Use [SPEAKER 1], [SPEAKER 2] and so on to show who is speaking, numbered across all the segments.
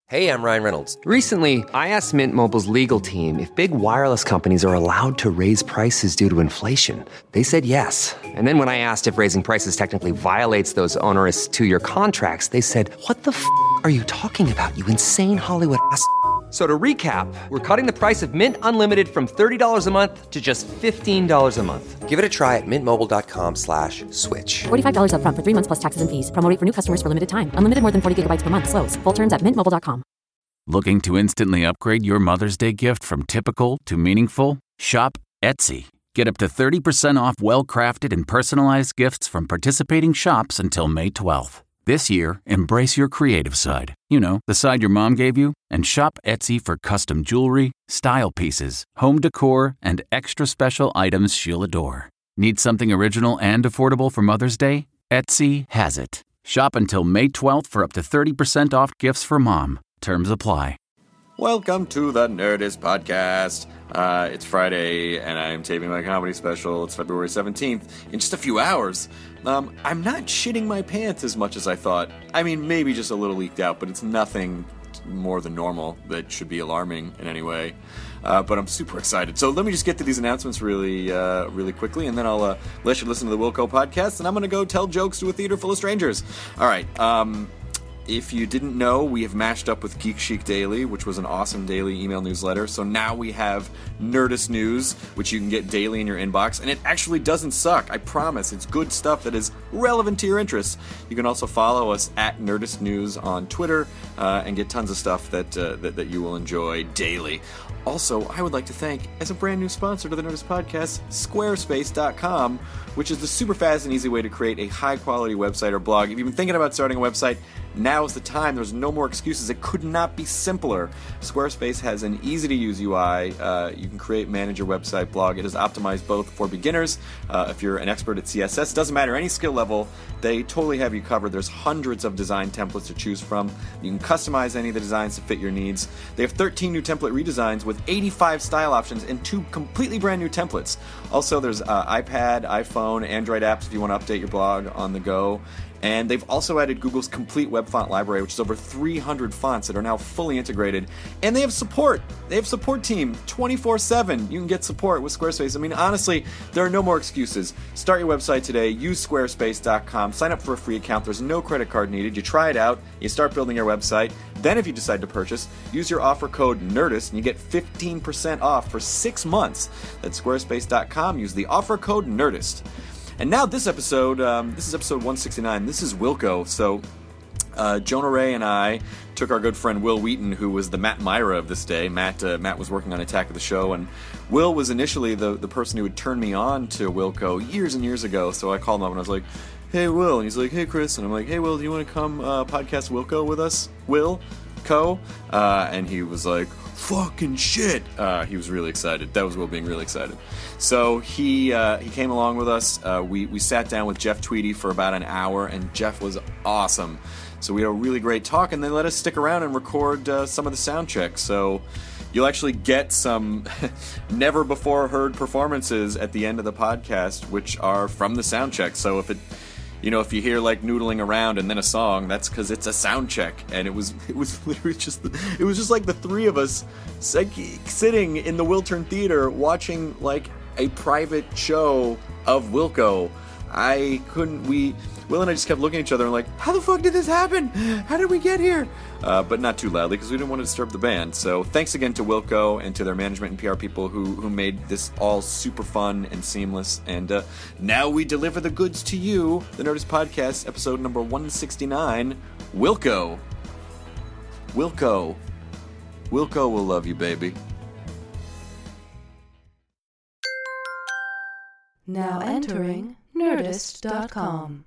[SPEAKER 1] Hey, I'm Ryan Reynolds.
[SPEAKER 2] Recently, I asked Mint Mobile's legal team if big wireless companies are allowed to raise prices due to inflation. They said yes. And then when I asked if raising prices technically violates those onerous two-year contracts, they said, "What the f*** are you talking about, you insane Hollywood ass?" So to recap, we're cutting the price of Mint Unlimited from $30 a month to just $15 a month.
[SPEAKER 1] Give it a try at mintmobile.com/switch.
[SPEAKER 3] $45 up front for 3 months plus taxes and fees. Promo rate for new customers for limited time. Unlimited more than 40 gigabytes per month. Slows full terms at mintmobile.com.
[SPEAKER 4] Looking to instantly upgrade your Mother's Day gift from typical to meaningful? Shop Etsy. Get up to 30% off well-crafted and personalized gifts from participating shops until May 12th. This year, embrace your creative side. You know, the side your mom gave you. And shop Etsy for custom jewelry, style pieces, home decor, and extra special items she'll adore. Need something original and affordable for Mother's Day? Etsy has it. Shop until May 12th for up to 30% off gifts for mom. Terms apply.
[SPEAKER 5] Welcome to the Nerdist Podcast. It's Friday, and I'm taping my comedy special. It's February 17th. In just a few hours, I'm not shitting my pants as much as I thought. I mean, maybe just a little leaked out, but it's nothing more than normal that should be alarming in any way. But I'm super excited. So let me just get to these announcements really quickly, and then I'll let you listen to the Wilco podcast, and I'm going to go tell jokes to a theater full of strangers. All right. If you didn't know, we have mashed up with Geek Chic Daily, which was an awesome daily email newsletter. So now we have Nerdist News, which you can get daily in your inbox. And it actually doesn't suck. I promise. It's good stuff that is relevant to your interests. You can also follow us at Nerdist News on Twitter and get tons of stuff that you will enjoy daily. Also, I would like to thank, as a brand new sponsor to the Nerdist Podcast, Squarespace.com, which is the super fast and easy way to create a high-quality website or blog. If you've been thinking about starting a website, now is the time. There's no more excuses. It could not be simpler. Squarespace has an easy-to-use UI. You can create, manage your website, blog. It is optimized both for beginners. If you're an expert at CSS, doesn't matter, any skill level, they totally have you covered. There's hundreds of design templates to choose from. You can customize any of the designs to fit your needs. They have 13 new template redesigns with 85 style options and 2 completely brand new templates. Also, there's iPad, iPhone, Android apps if you want to update your blog on the go. And they've also added Google's complete web font library, which is over 300 fonts that are now fully integrated. And they have support. They have support team 24/7. You can get support with Squarespace. I mean, honestly, there are no more excuses. Start your website today. Use squarespace.com. Sign up for a free account. There's no credit card needed. You try it out. You start building your website. Then if you decide to purchase, use your offer code NERDIST and you get 15% off for 6 months. That's squarespace.com. Use the offer code NERDIST. And now this episode, this is episode 169. This is Wilco. So Jonah Ray and I took our good friend Will Wheaton, who was the Matt Myra of this day. Matt was working on Attack of the Show, and Will was initially the person who would turn me on to Wilco years and years ago. So I called him up and I was like, "Hey, Will." And he's like, "Hey, Chris." And I'm like, "Hey, Will, do you want to come podcast Wilco with us? Will? Co?" And he was like, "Fucking shit." He was really excited. That was Will being really excited. So he came along with us. We sat down with Jeff Tweedy for about an hour, and Jeff was awesome. So we had a really great talk, and they let us stick around and record some of the sound checks. So you'll actually get some never-before-heard performances at the end of the podcast, which are from the sound check. So if you hear like noodling around and then a song, that's because it's a sound check. And it was literally just like the three of us sitting in the Wiltern Theater watching like a private show of Wilco. Will and I just kept looking at each other and like, how the fuck did this happen? How did we get here? But not too loudly because we didn't want to disturb the band. So thanks again to Wilco and to their management and PR people who made this all super fun and seamless. And now we deliver the goods to you. The Nerdist Podcast, episode number 169, Wilco. Wilco will love you, baby.
[SPEAKER 6] Now entering Nerdist.com.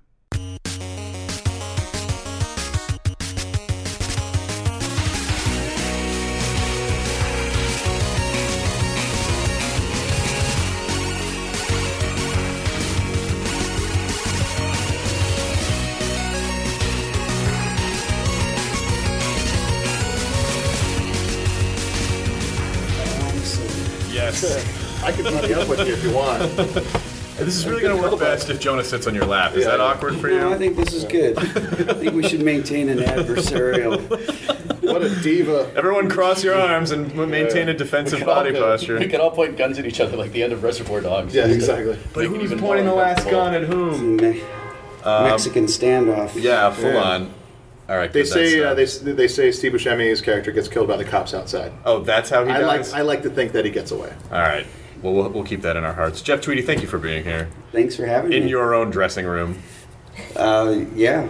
[SPEAKER 7] I can buddy up with you if you want.
[SPEAKER 8] This is really going to work best if Jonah sits on your lap. Is that awkward for you?
[SPEAKER 7] No, I think this is good. I think we should maintain an adversarial What a diva.
[SPEAKER 8] Everyone cross your arms and maintain a defensive body posture.
[SPEAKER 9] We could all point guns at each other like the end of Reservoir Dogs.
[SPEAKER 7] Yeah, exactly.
[SPEAKER 8] But who's pointing the last gun at whom?
[SPEAKER 10] Mexican standoff.
[SPEAKER 8] Yeah, full on. All right.
[SPEAKER 7] They
[SPEAKER 8] good,
[SPEAKER 7] say they say Steve Buscemi's character gets killed by the cops outside.
[SPEAKER 8] Oh, that's how he dies?
[SPEAKER 7] I like to think that he gets away.
[SPEAKER 8] All right. Well, we'll keep that in our hearts. Jeff Tweedy, thank you for being here.
[SPEAKER 10] Thanks for having me.
[SPEAKER 8] In your own dressing room.
[SPEAKER 10] Yeah.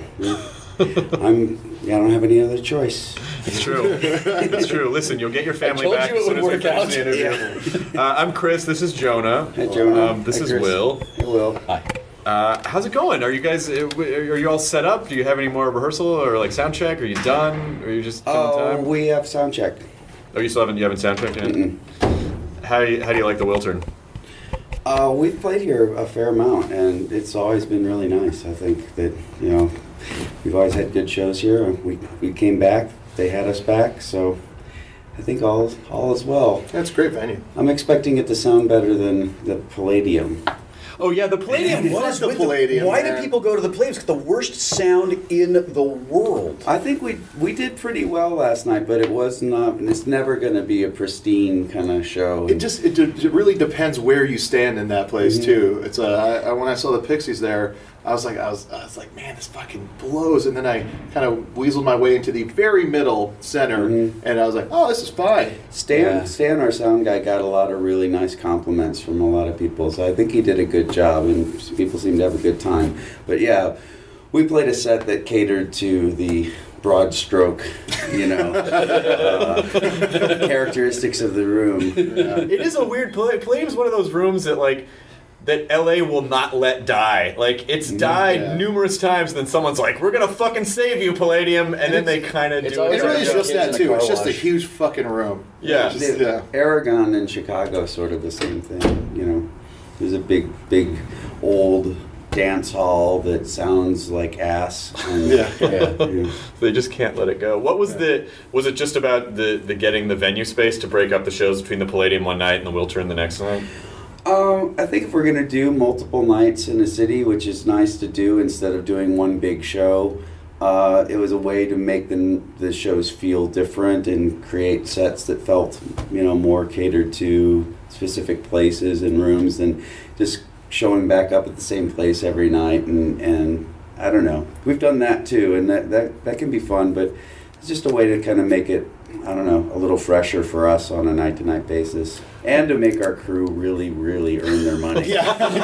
[SPEAKER 10] I don't have any other choice.
[SPEAKER 8] It's true. It's true. Listen, you'll get your family back as soon as we finish the interview. I'm Chris. This is Jonah.
[SPEAKER 10] Hi, Jonah.
[SPEAKER 8] This
[SPEAKER 10] Hi,
[SPEAKER 8] is
[SPEAKER 10] Chris.
[SPEAKER 8] Will.
[SPEAKER 10] Hey, Will.
[SPEAKER 9] Hi.
[SPEAKER 8] How's it going? Are you guys? Are you all set up? Do you have any more rehearsal or like sound check? Are you done? Or are you just killing time?
[SPEAKER 10] We have sound check.
[SPEAKER 8] Oh, you haven't sound checked yet?
[SPEAKER 10] Mm-mm.
[SPEAKER 8] How do you like the Wiltern?
[SPEAKER 10] We've played here a fair amount, and it's always been really nice. I think that we've always had good shows here. We came back, they had us back, so I think all is well.
[SPEAKER 7] That's a great venue.
[SPEAKER 10] I'm expecting it to sound better than the Palladium.
[SPEAKER 8] Oh yeah, the Palladium.
[SPEAKER 7] What is the Palladium?
[SPEAKER 11] Why
[SPEAKER 7] man?
[SPEAKER 11] do people go to the Palladium? It's the worst sound in the world.
[SPEAKER 10] I think we did pretty well last night, but it was not. It's never going to be a pristine kind of show.
[SPEAKER 7] It really depends where you stand in that place too. It's when I saw the Pixies there, I was like, man, this fucking blows. And then I kind of weaseled my way into the very middle center, and I was like, oh, this is fine.
[SPEAKER 10] Stan, our sound guy, got a lot of really nice compliments from a lot of people, so I think he did a good job, and people seemed to have a good time. But yeah, we played a set that catered to the broad stroke, characteristics of the room.
[SPEAKER 8] It is a weird Palladium's one of those rooms that LA will not let die. Like, it's died numerous times, and then someone's like, we're gonna fucking save you, Palladium, and then they kind of do it.
[SPEAKER 7] It really is just that, too. It's just a huge fucking room.
[SPEAKER 8] Yeah.
[SPEAKER 10] Aragon in Chicago is sort of the same thing, There's a big, old dance hall that sounds like ass. And,
[SPEAKER 8] They just can't let it go. What was was it just about the getting the venue space to break up the shows between the Palladium one night and the Wiltern the next night?
[SPEAKER 10] I think if we're going to do multiple nights in a city, which is nice to do instead of doing one big show, it was a way to make the shows feel different and create sets that felt, more catered to specific places and rooms than just showing back up at the same place every night. And I don't know. We've done that too, and that can be fun, but it's just a way to kind of make it, I don't know, a little fresher for us on a night-to-night basis. And to make our crew really, really earn their money.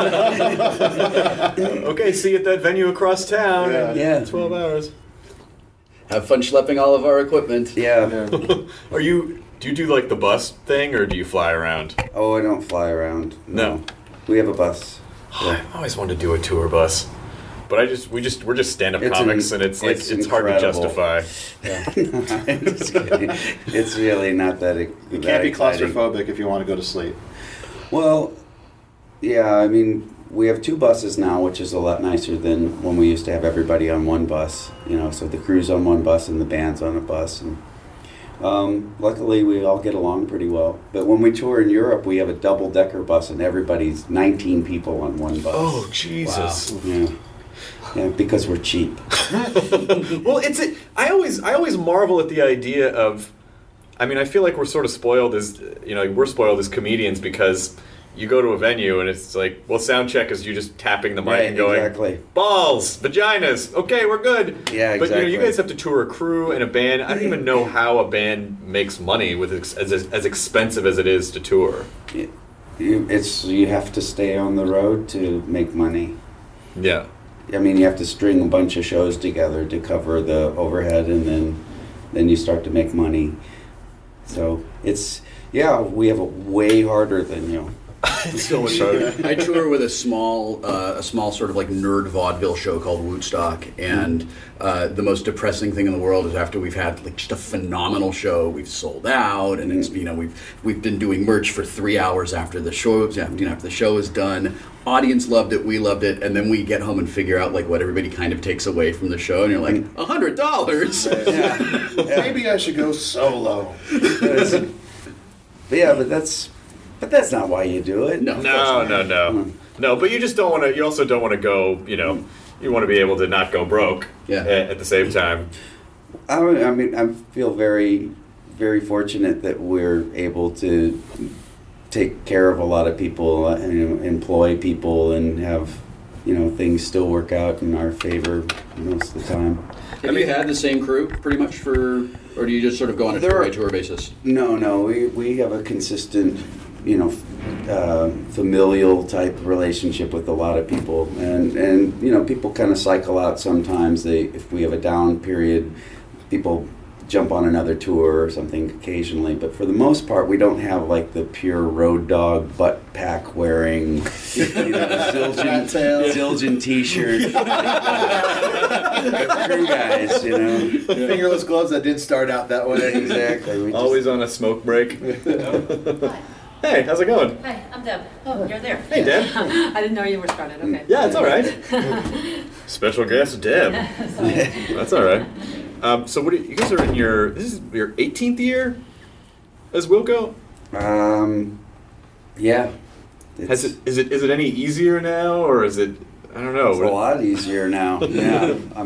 [SPEAKER 8] Okay, see you at that venue across town.
[SPEAKER 10] Yeah.
[SPEAKER 8] 12 hours.
[SPEAKER 9] Have fun schlepping all of our equipment.
[SPEAKER 10] Yeah.
[SPEAKER 8] Do you do like the bus thing, or do you fly around?
[SPEAKER 10] Oh, I don't fly around.
[SPEAKER 8] No.
[SPEAKER 10] We have a bus.
[SPEAKER 8] I've always wanted to do a tour bus. But we're just stand-up comics, and it's hard to justify.
[SPEAKER 10] I'm just kidding. It's really not that.
[SPEAKER 7] You can't be claustrophobic if you want to go to sleep.
[SPEAKER 10] Well, yeah. I mean, we have two buses now, which is a lot nicer than when we used to have everybody on one bus. So the crew's on one bus and the band's on a bus, and luckily we all get along pretty well. But when we tour in Europe, we have a double-decker bus, and everybody's 19 people on one bus.
[SPEAKER 8] Oh, Jesus!
[SPEAKER 10] Wow. Yeah. Yeah, because we're cheap.
[SPEAKER 8] Well, I always marvel at the idea of, I mean, I feel like we're sort of spoiled as, we're spoiled as comedians because you go to a venue and it's like, well, sound check is you just tapping the mic and going,
[SPEAKER 10] exactly.
[SPEAKER 8] Balls, vaginas, okay, we're good.
[SPEAKER 10] Yeah, exactly.
[SPEAKER 8] But, you guys have to tour a crew and a band. I don't even know how a band makes money with as expensive as it is to tour.
[SPEAKER 10] You have to stay on the road to make money.
[SPEAKER 8] Yeah.
[SPEAKER 10] I mean, you have to string a bunch of shows together to cover the overhead, and then you start to make money. So we have it way harder than
[SPEAKER 8] It's so much harder.
[SPEAKER 9] I tour with a small sort of like nerd vaudeville show called Woodstock, and the most depressing thing in the world is after we've had like just a phenomenal show, we've sold out, and it's we've been doing merch for 3 hours after the show. After the show is done, audience loved it, we loved it, and then we get home and figure out like what everybody kind of takes away from the show, and you're like $100.
[SPEAKER 10] Yeah.
[SPEAKER 7] Maybe I should go solo.
[SPEAKER 10] But that's not why you do it.
[SPEAKER 8] No. But you just don't want to. You also don't want to go. You want to be able to not go broke.
[SPEAKER 9] Yeah.
[SPEAKER 8] At the same time.
[SPEAKER 10] I mean, I feel very, very fortunate that we're able to take care of a lot of people and employ people and have, things still work out in our favor most of the time.
[SPEAKER 9] Have you had the same crew pretty much or do you just sort of go on a tour-by-tour basis?
[SPEAKER 10] No, we have a consistent, familial type relationship with a lot of people, and people kind of cycle out sometimes. If we have a down period, people jump on another tour or something occasionally, but for the most part we don't have like the pure road dog butt pack wearing Zildjian t-shirt crew guys,
[SPEAKER 7] fingerless gloves that did start out that way.
[SPEAKER 10] Exactly.
[SPEAKER 8] Always on a smoke break. Hey, how's it going?
[SPEAKER 12] Hi, I'm Deb. Oh, you're there.
[SPEAKER 8] Hey, Deb.
[SPEAKER 12] I didn't know you were started. Okay.
[SPEAKER 8] Yeah, it's all right. Special guest, Deb. That's all right. So what you guys are in this is your 18th year as Wilco?
[SPEAKER 10] Yeah.
[SPEAKER 8] Is it any easier now, or is it, I don't know.
[SPEAKER 10] It's a lot easier now. Yeah. I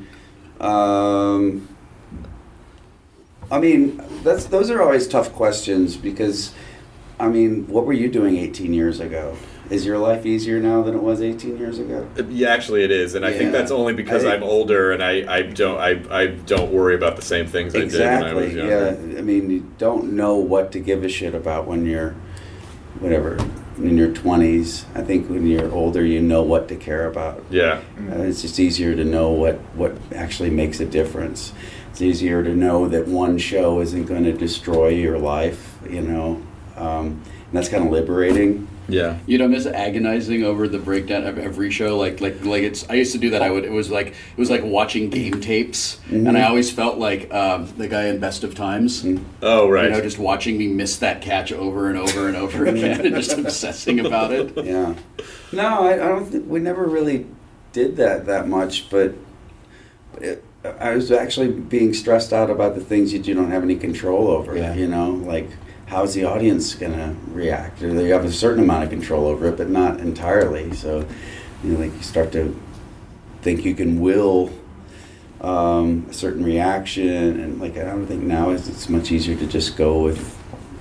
[SPEAKER 10] mean, those are always tough questions because, what were you doing 18 years ago? Is your life easier now than it was 18 years ago?
[SPEAKER 8] Yeah, actually it is, and I think that's only because I'm older and I don't worry about the same things I did when I was younger.
[SPEAKER 10] Yeah, you don't know what to give a shit about when you're, in your 20s. I think when you're older, you know what to care about.
[SPEAKER 8] Yeah.
[SPEAKER 10] It's just easier to know what actually makes a difference. It's easier to know that one show isn't going to destroy your life, and that's kind of liberating.
[SPEAKER 8] Yeah.
[SPEAKER 9] I'm just agonizing over the breakdown of every show. Like it's. I used to do that. It was like watching game tapes, and I always felt like the guy in Best of Times.
[SPEAKER 8] Oh right.
[SPEAKER 9] Just watching me miss that catch over and over and over again, and just obsessing about it.
[SPEAKER 10] Yeah. No, I don't think we never really did that much, but I was actually being stressed out about the things that you don't have any control over.
[SPEAKER 9] Yeah.
[SPEAKER 10] Like. How's the audience going to react? Or you have a certain amount of control over it, but not entirely. So, you start to think you can will a certain reaction, and I don't think now it's much easier to just go with,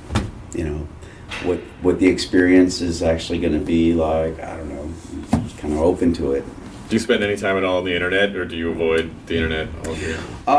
[SPEAKER 10] what the experience is actually going to be like. I don't know, kind of open to it.
[SPEAKER 8] Do you spend any time at all on the internet, or do you avoid the internet altogether?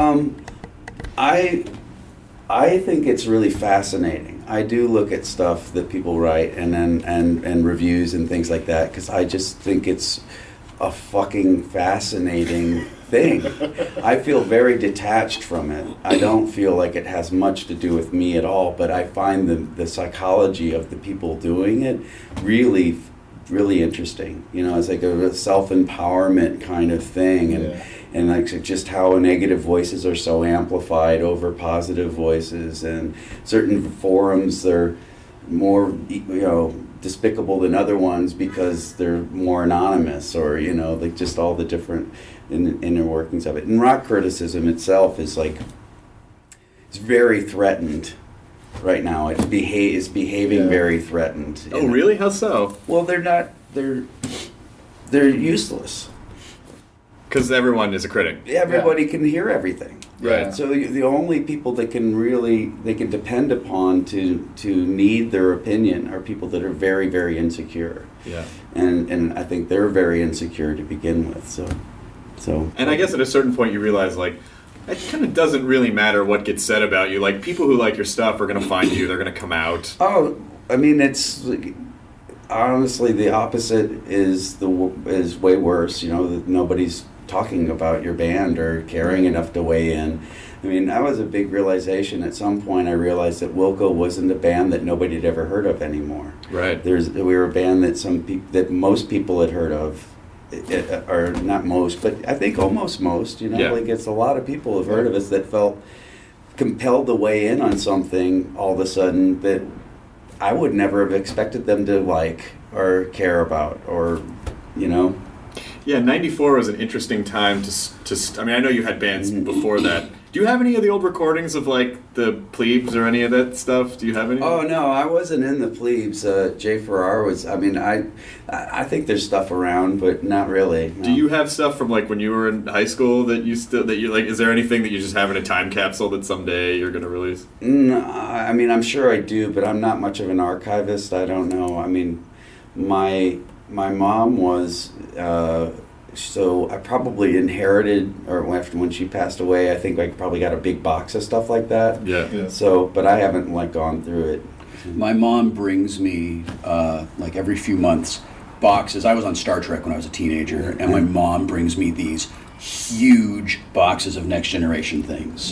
[SPEAKER 10] I think it's really fascinating. I do look at stuff that people write and reviews and things like that because I just think it's a fucking fascinating thing. I feel very detached from it. I don't feel like it has much to do with me at all, but I find the psychology of the people doing it really, really interesting. It's like a self-empowerment kind of thing, and just how negative voices are so amplified over positive voices, and certain forums are more despicable than other ones because they're more anonymous, or just all the different inner workings of it. And rock criticism itself is it's very threatened right now. It's behaving very threatened.
[SPEAKER 8] Oh, really? How so?
[SPEAKER 10] Well, they're useless.
[SPEAKER 8] Because everyone is a critic.
[SPEAKER 10] Everybody can hear everything.
[SPEAKER 8] Right.
[SPEAKER 10] So the only people that they can depend upon to need their opinion are people that are very, very insecure.
[SPEAKER 8] Yeah.
[SPEAKER 10] And I think they're very insecure to begin with. So.
[SPEAKER 8] And I guess at a certain point you realize it kind of doesn't really matter what gets said about you. People who like your stuff are going to find you. They're going to come out.
[SPEAKER 10] Oh, it's honestly the opposite is way worse. That nobody's talking about your band or caring enough to weigh in. That was a big realization. At some point I realized that Wilco wasn't a band that nobody had ever heard of anymore.
[SPEAKER 8] Right.
[SPEAKER 10] We were a band that most people had heard of, or not most, but I think almost most, it's a lot of people have heard of us that felt compelled to weigh in on something all of a sudden that I would never have expected them to like or care about, or
[SPEAKER 8] Yeah, 94 was an interesting time to I know you had bands before that, Do you have any of the old recordings of like the Plebes or any of that stuff? Do you have any?
[SPEAKER 10] Oh no, I wasn't in the Plebes. Jay Farrar was. I mean, I think there's stuff around, but not really. No.
[SPEAKER 8] Do you have stuff from like when you were in high school that you like? Is there anything that you just have in a time capsule that someday you're going to release?
[SPEAKER 10] No, I mean, I'm sure I do, but I'm not much of an archivist. I don't know. I mean, my mom was. So I probably inherited, or after when she passed away, I think I probably got a big box of stuff like that.
[SPEAKER 8] Yeah.
[SPEAKER 10] So, but I haven't like gone through it.
[SPEAKER 9] My mom brings me like every few months boxes. I was on Star Trek when I was a teenager, and my mom brings me these huge boxes of Next Generation things,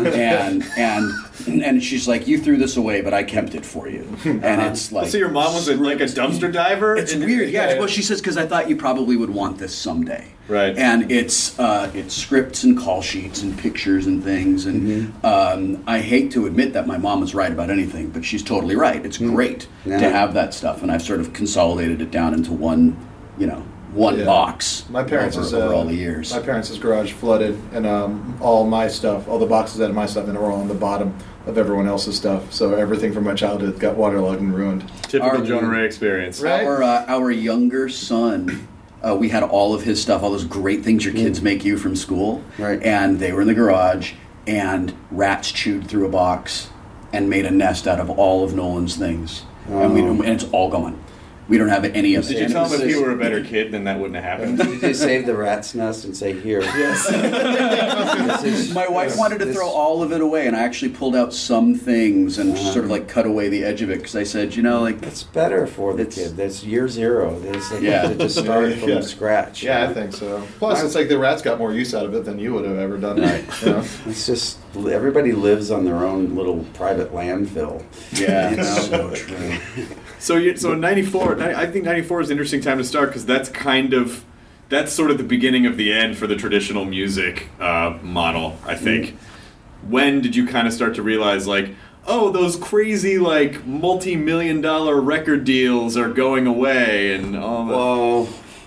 [SPEAKER 9] and she's like, "You threw this away, but I kept it for you." And it's like,
[SPEAKER 8] so your mom was like a dumpster diver.
[SPEAKER 9] It's weird, yeah. Well, she says because I thought you probably would want this someday,
[SPEAKER 8] right?
[SPEAKER 9] And it's scripts and call sheets and pictures and things, and I hate to admit that my mom is right about anything, but she's totally right. It's great to have that stuff, and I've sort of consolidated it down into one box.
[SPEAKER 7] My parents
[SPEAKER 9] over all the years.
[SPEAKER 7] My parents' garage flooded, and all my stuff, all the boxes out of my stuff, and were all on the bottom of everyone else's stuff. So everything from my childhood got waterlogged and ruined.
[SPEAKER 8] Typical Jonah Ray experience.
[SPEAKER 7] Right?
[SPEAKER 9] Our younger son, we had all of his stuff, all those great things your kids make you from school,
[SPEAKER 10] right?
[SPEAKER 9] And they were in the garage, and rats chewed through a box and made a nest out of all of Nolan's things, and it's all gone. We don't have any of it.
[SPEAKER 8] Did you tell him if he were a better kid, then that wouldn't have happened?
[SPEAKER 10] Did you save the rat's nest and say, here?
[SPEAKER 9] Yes. My wife wanted to throw all of it away, and I actually pulled out some things and sort of like cut away the edge of it, because I said,
[SPEAKER 10] it's better for the kid. That's year zero. It's like to just start from scratch.
[SPEAKER 7] Yeah, I think so. Plus, it's like the rats got more use out of it than you would have ever done. Right.
[SPEAKER 10] It's just, everybody lives on their own little private landfill.
[SPEAKER 9] Yeah, so true.
[SPEAKER 8] So in '94, I think '94 is an interesting time to start because that's sort of the beginning of the end for the traditional music model, I think. When did you kind of start to realize, like, oh, those crazy, like, multi-million-dollar record deals are going away and all that?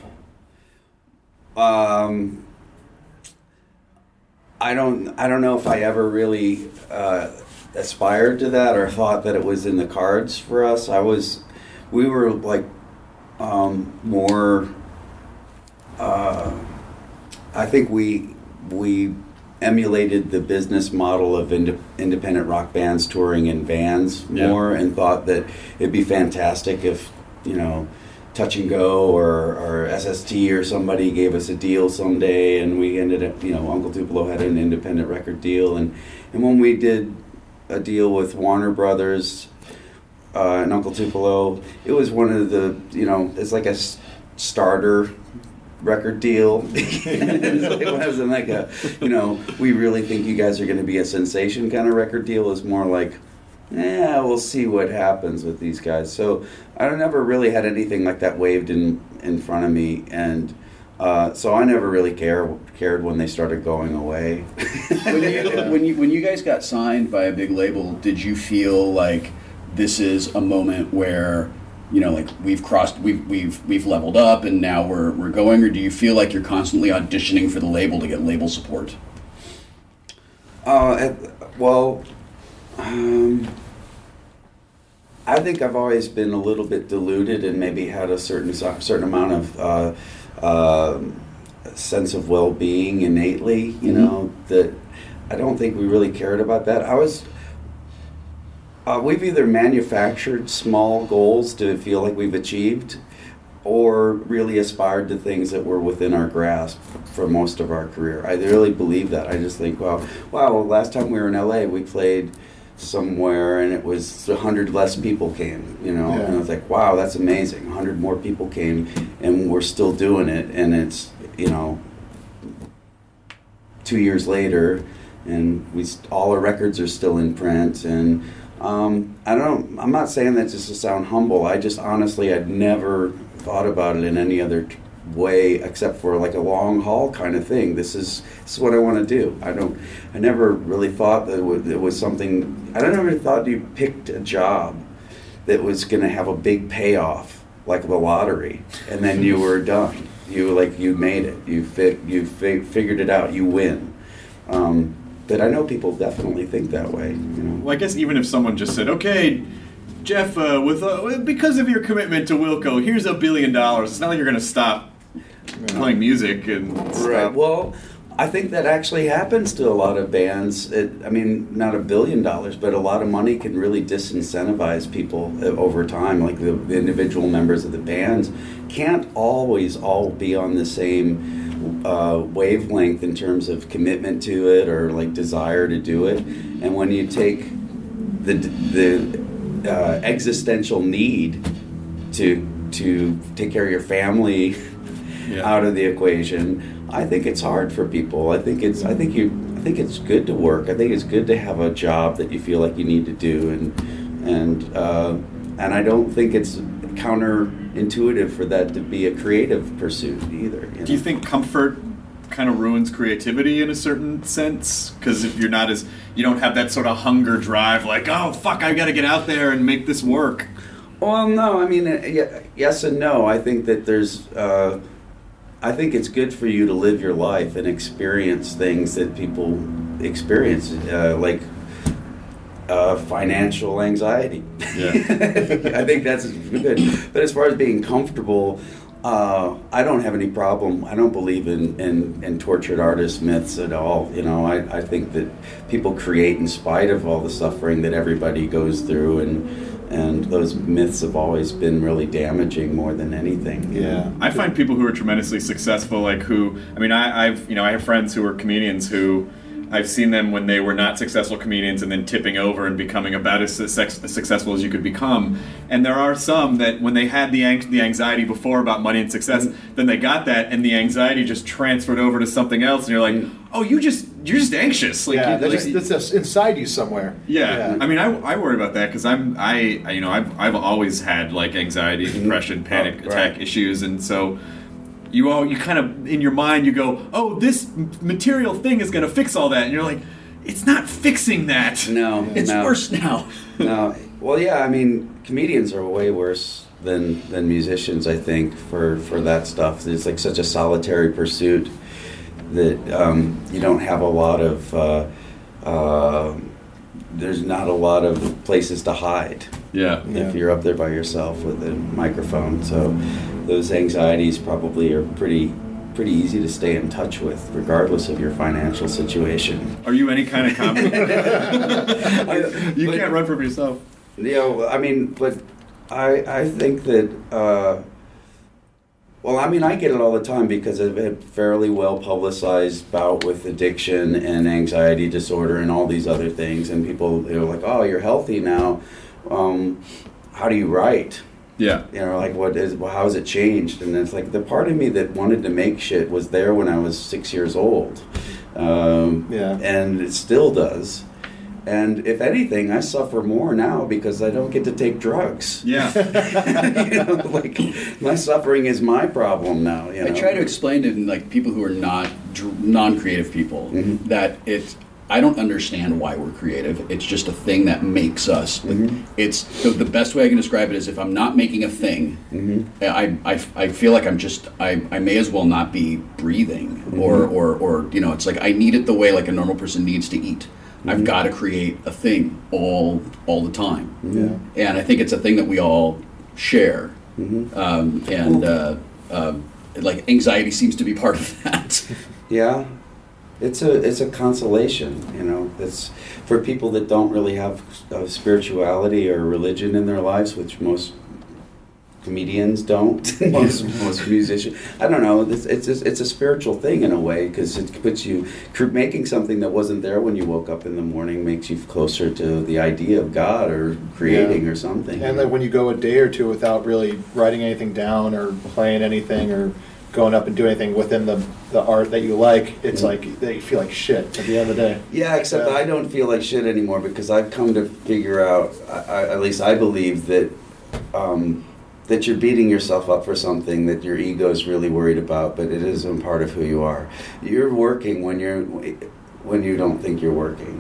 [SPEAKER 10] Well, I don't know if I ever really aspired to that or thought that it was in the cards for us. We were like more. I think we emulated the business model of independent rock bands touring in vans more, and thought that it'd be fantastic if Touch and Go or SST or somebody gave us a deal someday, and we ended up Uncle Tupelo had an independent record deal, and when we did a deal with Warner Brothers. And Uncle Tupelo, it was one of the, it's like a starter record deal. It wasn't like a, we really think you guys are going to be a sensation kind of record deal. It's more like, we'll see what happens with these guys. So I never really had anything like that waved in front of me, and so I never really cared when they started going away.
[SPEAKER 9] When you guys got signed by a big label, did you feel like this is a moment where like we've leveled up and now we're going, or do you feel like you're constantly auditioning for the label to get label support?
[SPEAKER 10] I think I've always been a little bit deluded and maybe had a certain amount of sense of well-being innately. That I don't think we really cared about that. We've either manufactured small goals to feel like we've achieved, or really aspired to things that were within our grasp for most of our career. I really believe that. I just think, wow, last time we were in LA, we played somewhere and it was 100 less people came, and I was like, wow, that's amazing. 100 more people came and we're still doing it, and it's, 2 years later and all our records are still in print, and I'm not saying that just to sound humble. I just honestly, I'd never thought about it in any other way except for like a long haul kind of thing. This is what I want to do. I never really thought that it was something. I never thought you picked a job that was going to have a big payoff like the lottery, and then you were done. You made it. You figured it out. You win. But I know people definitely think that way. You know.
[SPEAKER 8] Well, I guess even if someone just said, "Okay, Jeff, because of your commitment to Wilco, here's $1 billion." It's not like you're going to stop playing music and stuff.
[SPEAKER 10] Right. Well, I think that actually happens to a lot of bands. I mean, not $1 billion, but a lot of money can really disincentivize people over time. Like the individual members of the bands can't always all be on the same wavelength in terms of commitment to it or like desire to do it. And when you take the existential need to take care of your family out of the equation, I think it's hard for people. I think it's good to work. I think it's good to have a job that you feel like you need to do, and I don't think it's counterintuitive for that to be a creative pursuit either.
[SPEAKER 8] Do you think comfort kind of ruins creativity in a certain sense? Because if you don't have that sort of hunger drive, like, oh fuck, I got to get out there and make this work.
[SPEAKER 10] Well, no, I mean, yes and no. I think that I think it's good for you to live your life and experience things that people experience, like financial anxiety. Yeah. I think that's good. But as far as being comfortable, I don't have any problem. I don't believe in tortured artist myths at all. You know, I think that people create in spite of all the suffering that everybody goes through, and those myths have always been really damaging more than anything.
[SPEAKER 8] Yeah, I find people who are tremendously successful, like I have friends who are comedians who I've seen them when they were not successful comedians and then tipping over and becoming about as successful as you could become. And there are some that when they had the anxiety before about money and success, then they got that and the anxiety just transferred over to something else, and you're like, oh, you're just anxious. Like,
[SPEAKER 7] that's just inside you somewhere.
[SPEAKER 8] Yeah. I mean, I worry about that because I've always had like anxiety, depression, panic attack issues, and so. You kind of, in your mind, you go, oh, this material thing is going to fix all that. And you're like, it's not fixing that.
[SPEAKER 10] No.
[SPEAKER 8] It's worse now.
[SPEAKER 10] No. Well, yeah, I mean, comedians are way worse than musicians, I think, for that stuff. It's like such a solitary pursuit that you don't have a lot of, there's not a lot of places to hide.
[SPEAKER 8] Yeah.
[SPEAKER 10] If you're up there by yourself with a microphone. So those anxieties probably are pretty easy to stay in touch with, regardless of your financial situation.
[SPEAKER 8] Are you any kind of comic? You can't run from yourself.
[SPEAKER 10] I mean, but I think that, I get it all the time because I've had fairly well publicized bout with addiction and anxiety disorder and all these other things, and people, they're like, oh, you're healthy now. How do you write?
[SPEAKER 8] Yeah.
[SPEAKER 10] Like how has it changed? And it's like the part of me that wanted to make shit was there when I was 6 years old. And it still does. And if anything, I suffer more now because I don't get to take drugs.
[SPEAKER 8] Yeah.
[SPEAKER 10] Like my suffering is my problem now.
[SPEAKER 9] I try to explain to like people who are not non-creative people that I don't understand why we're creative. It's just a thing that makes us. It's the best way I can describe it is if I'm not making a thing, I feel like I may as well not be breathing or it's like I need it the way like a normal person needs to eat. I've got to create a thing all the time. And I think it's a thing that we all share. Like anxiety seems to be part of that.
[SPEAKER 10] Yeah. It's a consolation, It's for people that don't really have spirituality or religion in their lives, which most comedians don't. most musicians, I don't know. It's a spiritual thing in a way because it puts you making something that wasn't there when you woke up in the morning makes you closer to the idea of God or creating or something.
[SPEAKER 7] And then when you go a day or two without really writing anything down or playing anything or going up and doing anything within the art that you like, it's like that you feel like shit at the end of the day.
[SPEAKER 10] Yeah, except I don't feel like shit anymore because I've come to figure out, at least I believe that that you're beating yourself up for something that your ego's really worried about, but it isn't part of who you are. You're working when you don't think you're working.
[SPEAKER 7] Wow.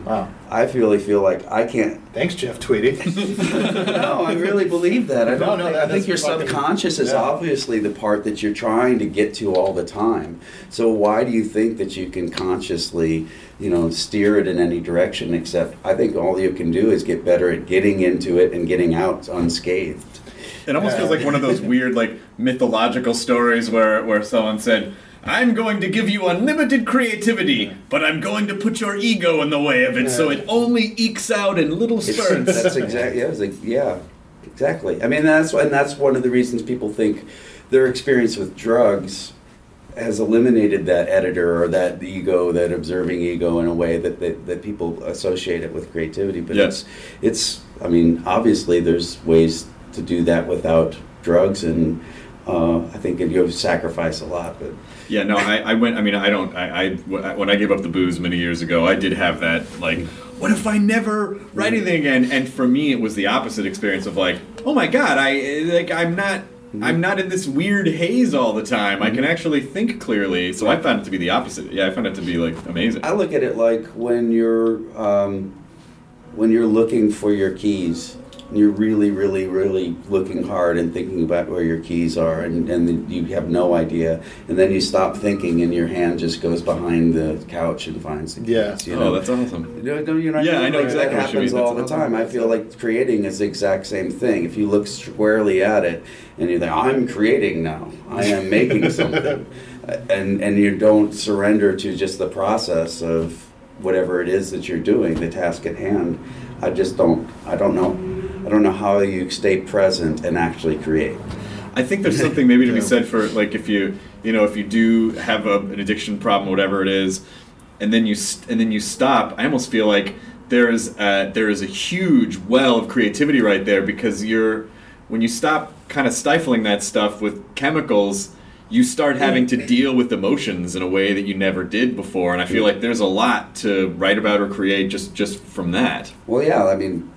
[SPEAKER 10] I really feel like I can't.
[SPEAKER 7] Thanks, Jeff Tweedy.
[SPEAKER 10] No, I really believe that. I think your
[SPEAKER 7] fucking-
[SPEAKER 10] subconscious is obviously the part that you're trying to get to all the time. So why do you think that you can consciously, steer it in any direction? Except I think all you can do is get better at getting into it and getting out unscathed.
[SPEAKER 8] It almost feels like one of those weird, like, mythological stories where someone said, I'm going to give you unlimited creativity, but I'm going to put your ego in the way of it, so it only ekes out in little spurts.
[SPEAKER 10] That's exactly. Exactly. I mean, that's one of the reasons people think their experience with drugs has eliminated that editor or that ego, that observing ego, in a way that people associate it with creativity. But it's. I mean, obviously, there's ways to do that without drugs, and I think you sacrifice a lot, but.
[SPEAKER 8] Yeah, no, I went. I mean, when I gave up the booze many years ago, I did have that, like, what if I never write anything again? And for me, it was the opposite experience of like, oh my God, I'm not in this weird haze all the time. I can actually think clearly. So I found it to be the opposite. Yeah, I found it to be like amazing.
[SPEAKER 10] I look at it like when you're looking for your keys. You're really, really, really looking hard and thinking about where your keys are, and then you have no idea. And then you stop thinking, and your hand just goes behind the couch and finds the keys.
[SPEAKER 8] Oh, that's awesome.
[SPEAKER 10] I know exactly. That happens all the time. I feel like creating is the exact same thing. If you look squarely at it, and you think, I'm creating now. I am making something. and you don't surrender to just the process of whatever it is that you're doing, the task at hand. I don't know how you stay present and actually create.
[SPEAKER 8] I think there's something maybe to be said for, like, if you do have an addiction problem, whatever it is, and then you stop. I almost feel like there is a huge well of creativity right there, because when you stop kind of stifling that stuff with chemicals, you start having to deal with emotions in a way that you never did before, and I feel like there's a lot to write about or create just from that.
[SPEAKER 10] Well, yeah, I mean,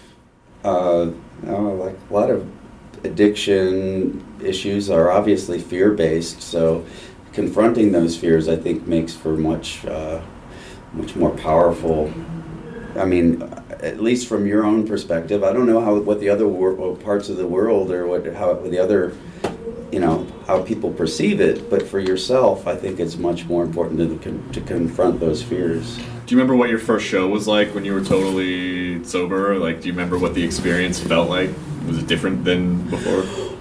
[SPEAKER 10] like a lot of addiction issues are obviously fear-based, so confronting those fears, I think, makes for much more powerful. I mean, at least from your own perspective, I don't know what the other parts of the world or how people perceive it, but for yourself, I think it's much more important to confront those fears.
[SPEAKER 8] Do you remember what your first show was like when you were totally sober? Like, do you remember what the experience felt like? Was it different than before?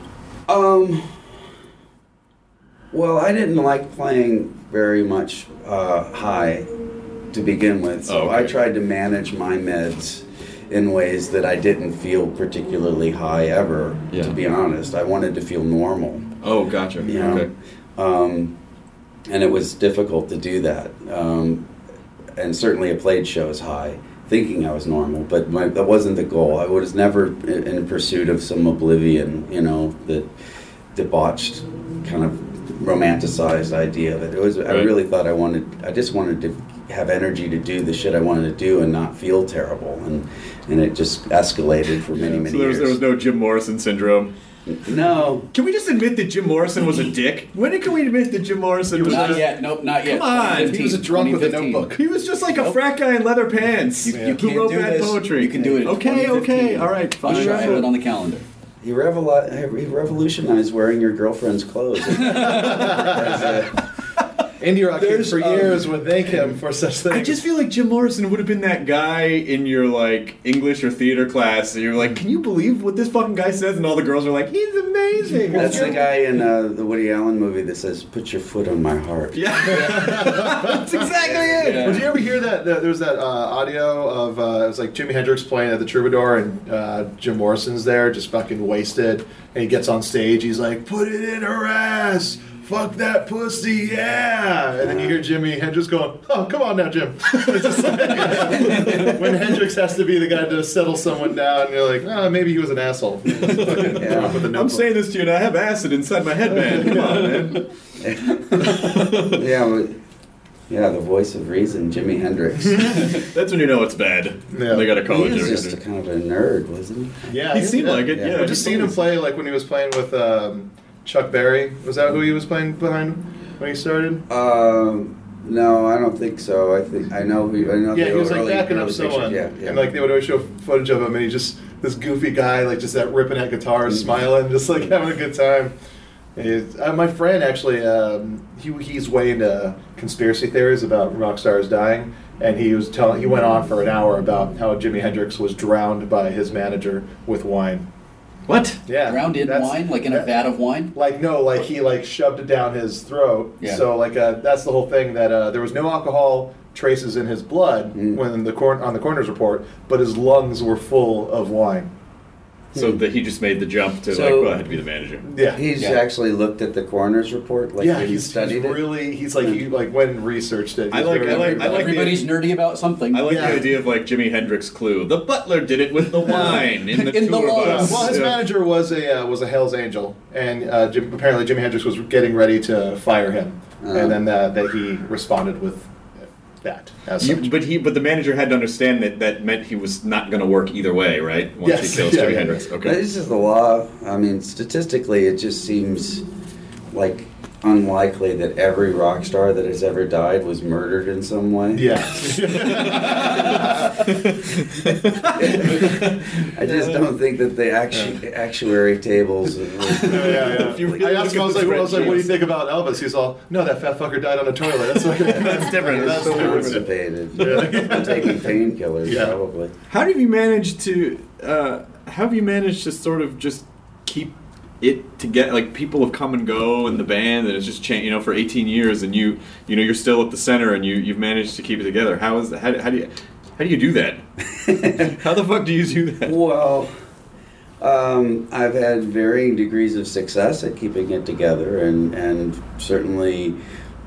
[SPEAKER 10] Well, I didn't like playing very much high to begin with, so I tried to manage my meds in ways that I didn't feel particularly high ever, to be honest. I wanted to feel normal.
[SPEAKER 8] Oh, gotcha. Okay.
[SPEAKER 10] And it was difficult to do that. And certainly I played shows high, thinking I was normal, but that wasn't the goal. I was never in pursuit of some oblivion, that debauched, kind of romanticized idea. That it was. Right. I really thought I just wanted to have energy to do the shit I wanted to do and not feel terrible, and it just escalated for many years.
[SPEAKER 8] There was no Jim Morrison syndrome.
[SPEAKER 10] No.
[SPEAKER 8] Can we just admit that Jim Morrison was a dick? When can we admit that Jim Morrison was
[SPEAKER 9] not yet? Nope, not yet.
[SPEAKER 8] Come on.
[SPEAKER 7] He was a drunk with a notebook.
[SPEAKER 8] He was just like a frat guy in leather pants who wrote bad poetry.
[SPEAKER 9] You can do it.
[SPEAKER 8] Okay, all right.
[SPEAKER 9] Fine. I have it on the calendar.
[SPEAKER 10] He revolutionized wearing your girlfriend's clothes.
[SPEAKER 7] Indie rock kids for years would thank him for such things.
[SPEAKER 8] I just feel like Jim Morrison would have been that guy in your, like, English or theater class, and you're like, can you believe what this fucking guy says? And all the girls are like, he's amazing.
[SPEAKER 10] That's the guy in the Woody Allen movie that says, put your foot on my heart.
[SPEAKER 8] Yeah. That's exactly it.
[SPEAKER 7] Yeah. Did you ever hear that? There was that audio of, it was like Jimi Hendrix playing at the Troubadour, and Jim Morrison's there, just fucking wasted, and he gets on stage, he's like, put it in her ass! Fuck that pussy, yeah! And then you hear Jimi Hendrix going, oh, come on now, Jim. It's just like, when Hendrix has to be the guy to settle someone down, you're like, oh, maybe he was an asshole.
[SPEAKER 8] I'm saying this to you, and I have acid inside my head, man. Come on, man.
[SPEAKER 10] Yeah, the voice of reason, Jimi Hendrix.
[SPEAKER 8] That's when you know it's bad. Yeah. They got to call it Jimi
[SPEAKER 10] Hendrix. He was just a kind of a nerd, wasn't he?
[SPEAKER 8] Yeah, he seemed like it. Yeah,
[SPEAKER 7] I just seen him play, like when he was playing with Chuck Berry. Was that who he was playing behind when he started?
[SPEAKER 10] No, I don't think so. I know.
[SPEAKER 7] Yeah, he was like backing up
[SPEAKER 10] early
[SPEAKER 7] someone,
[SPEAKER 10] pictures, yeah.
[SPEAKER 7] and like they would always show footage of him, and he's just this goofy guy, like just that ripping at guitars, smiling, just like having a good time. My friend actually, he's way into conspiracy theories about rock stars dying, and he went on for an hour about how Jimi Hendrix was drowned by his manager with wine.
[SPEAKER 8] What?
[SPEAKER 7] Yeah,
[SPEAKER 9] Drowned in wine, like in a vat of wine.
[SPEAKER 7] Like no, like he like shoved it down his throat.
[SPEAKER 9] Yeah.
[SPEAKER 7] So like that's the whole thing that there was no alcohol traces in his blood when on the coroner's report, but his lungs were full of wine.
[SPEAKER 8] So that he just made the jump to I had to be the manager.
[SPEAKER 7] Yeah,
[SPEAKER 10] He's actually looked at the coroner's report. Like
[SPEAKER 7] he's
[SPEAKER 10] studied it.
[SPEAKER 7] Really, he went and researched it.
[SPEAKER 8] I like
[SPEAKER 9] Everybody's nerdy about something.
[SPEAKER 8] I like the idea of like Jimi Hendrix clue. The butler did it with the wine in the tour bus.
[SPEAKER 7] Well, his manager was a Hell's Angel, and apparently Jimi Hendrix was getting ready to fire him, and then that he responded with that.
[SPEAKER 8] But the manager had to understand that meant he was not going to work either way, right? Once he kills Jimi Hendrix. Okay.
[SPEAKER 10] This is the law. I mean, statistically, it just seems like unlikely that every rock star that has ever died was murdered in some way.
[SPEAKER 7] Yeah.
[SPEAKER 10] I just don't think that the actuary tables.
[SPEAKER 7] I asked him, I was like, what do you think about Elvis? He's all, no, that fat fucker died on the toilet. That's different. That's
[SPEAKER 10] constipated. Taking painkillers, probably.
[SPEAKER 8] How have you managed to sort of just keep it together? Like, people have come and go in the band, and it's just changed, for 18 years, and you're still at the center, and you've managed to keep it together. How do you do that? How the fuck do you do that?
[SPEAKER 10] Well, I've had varying degrees of success at keeping it together, and certainly,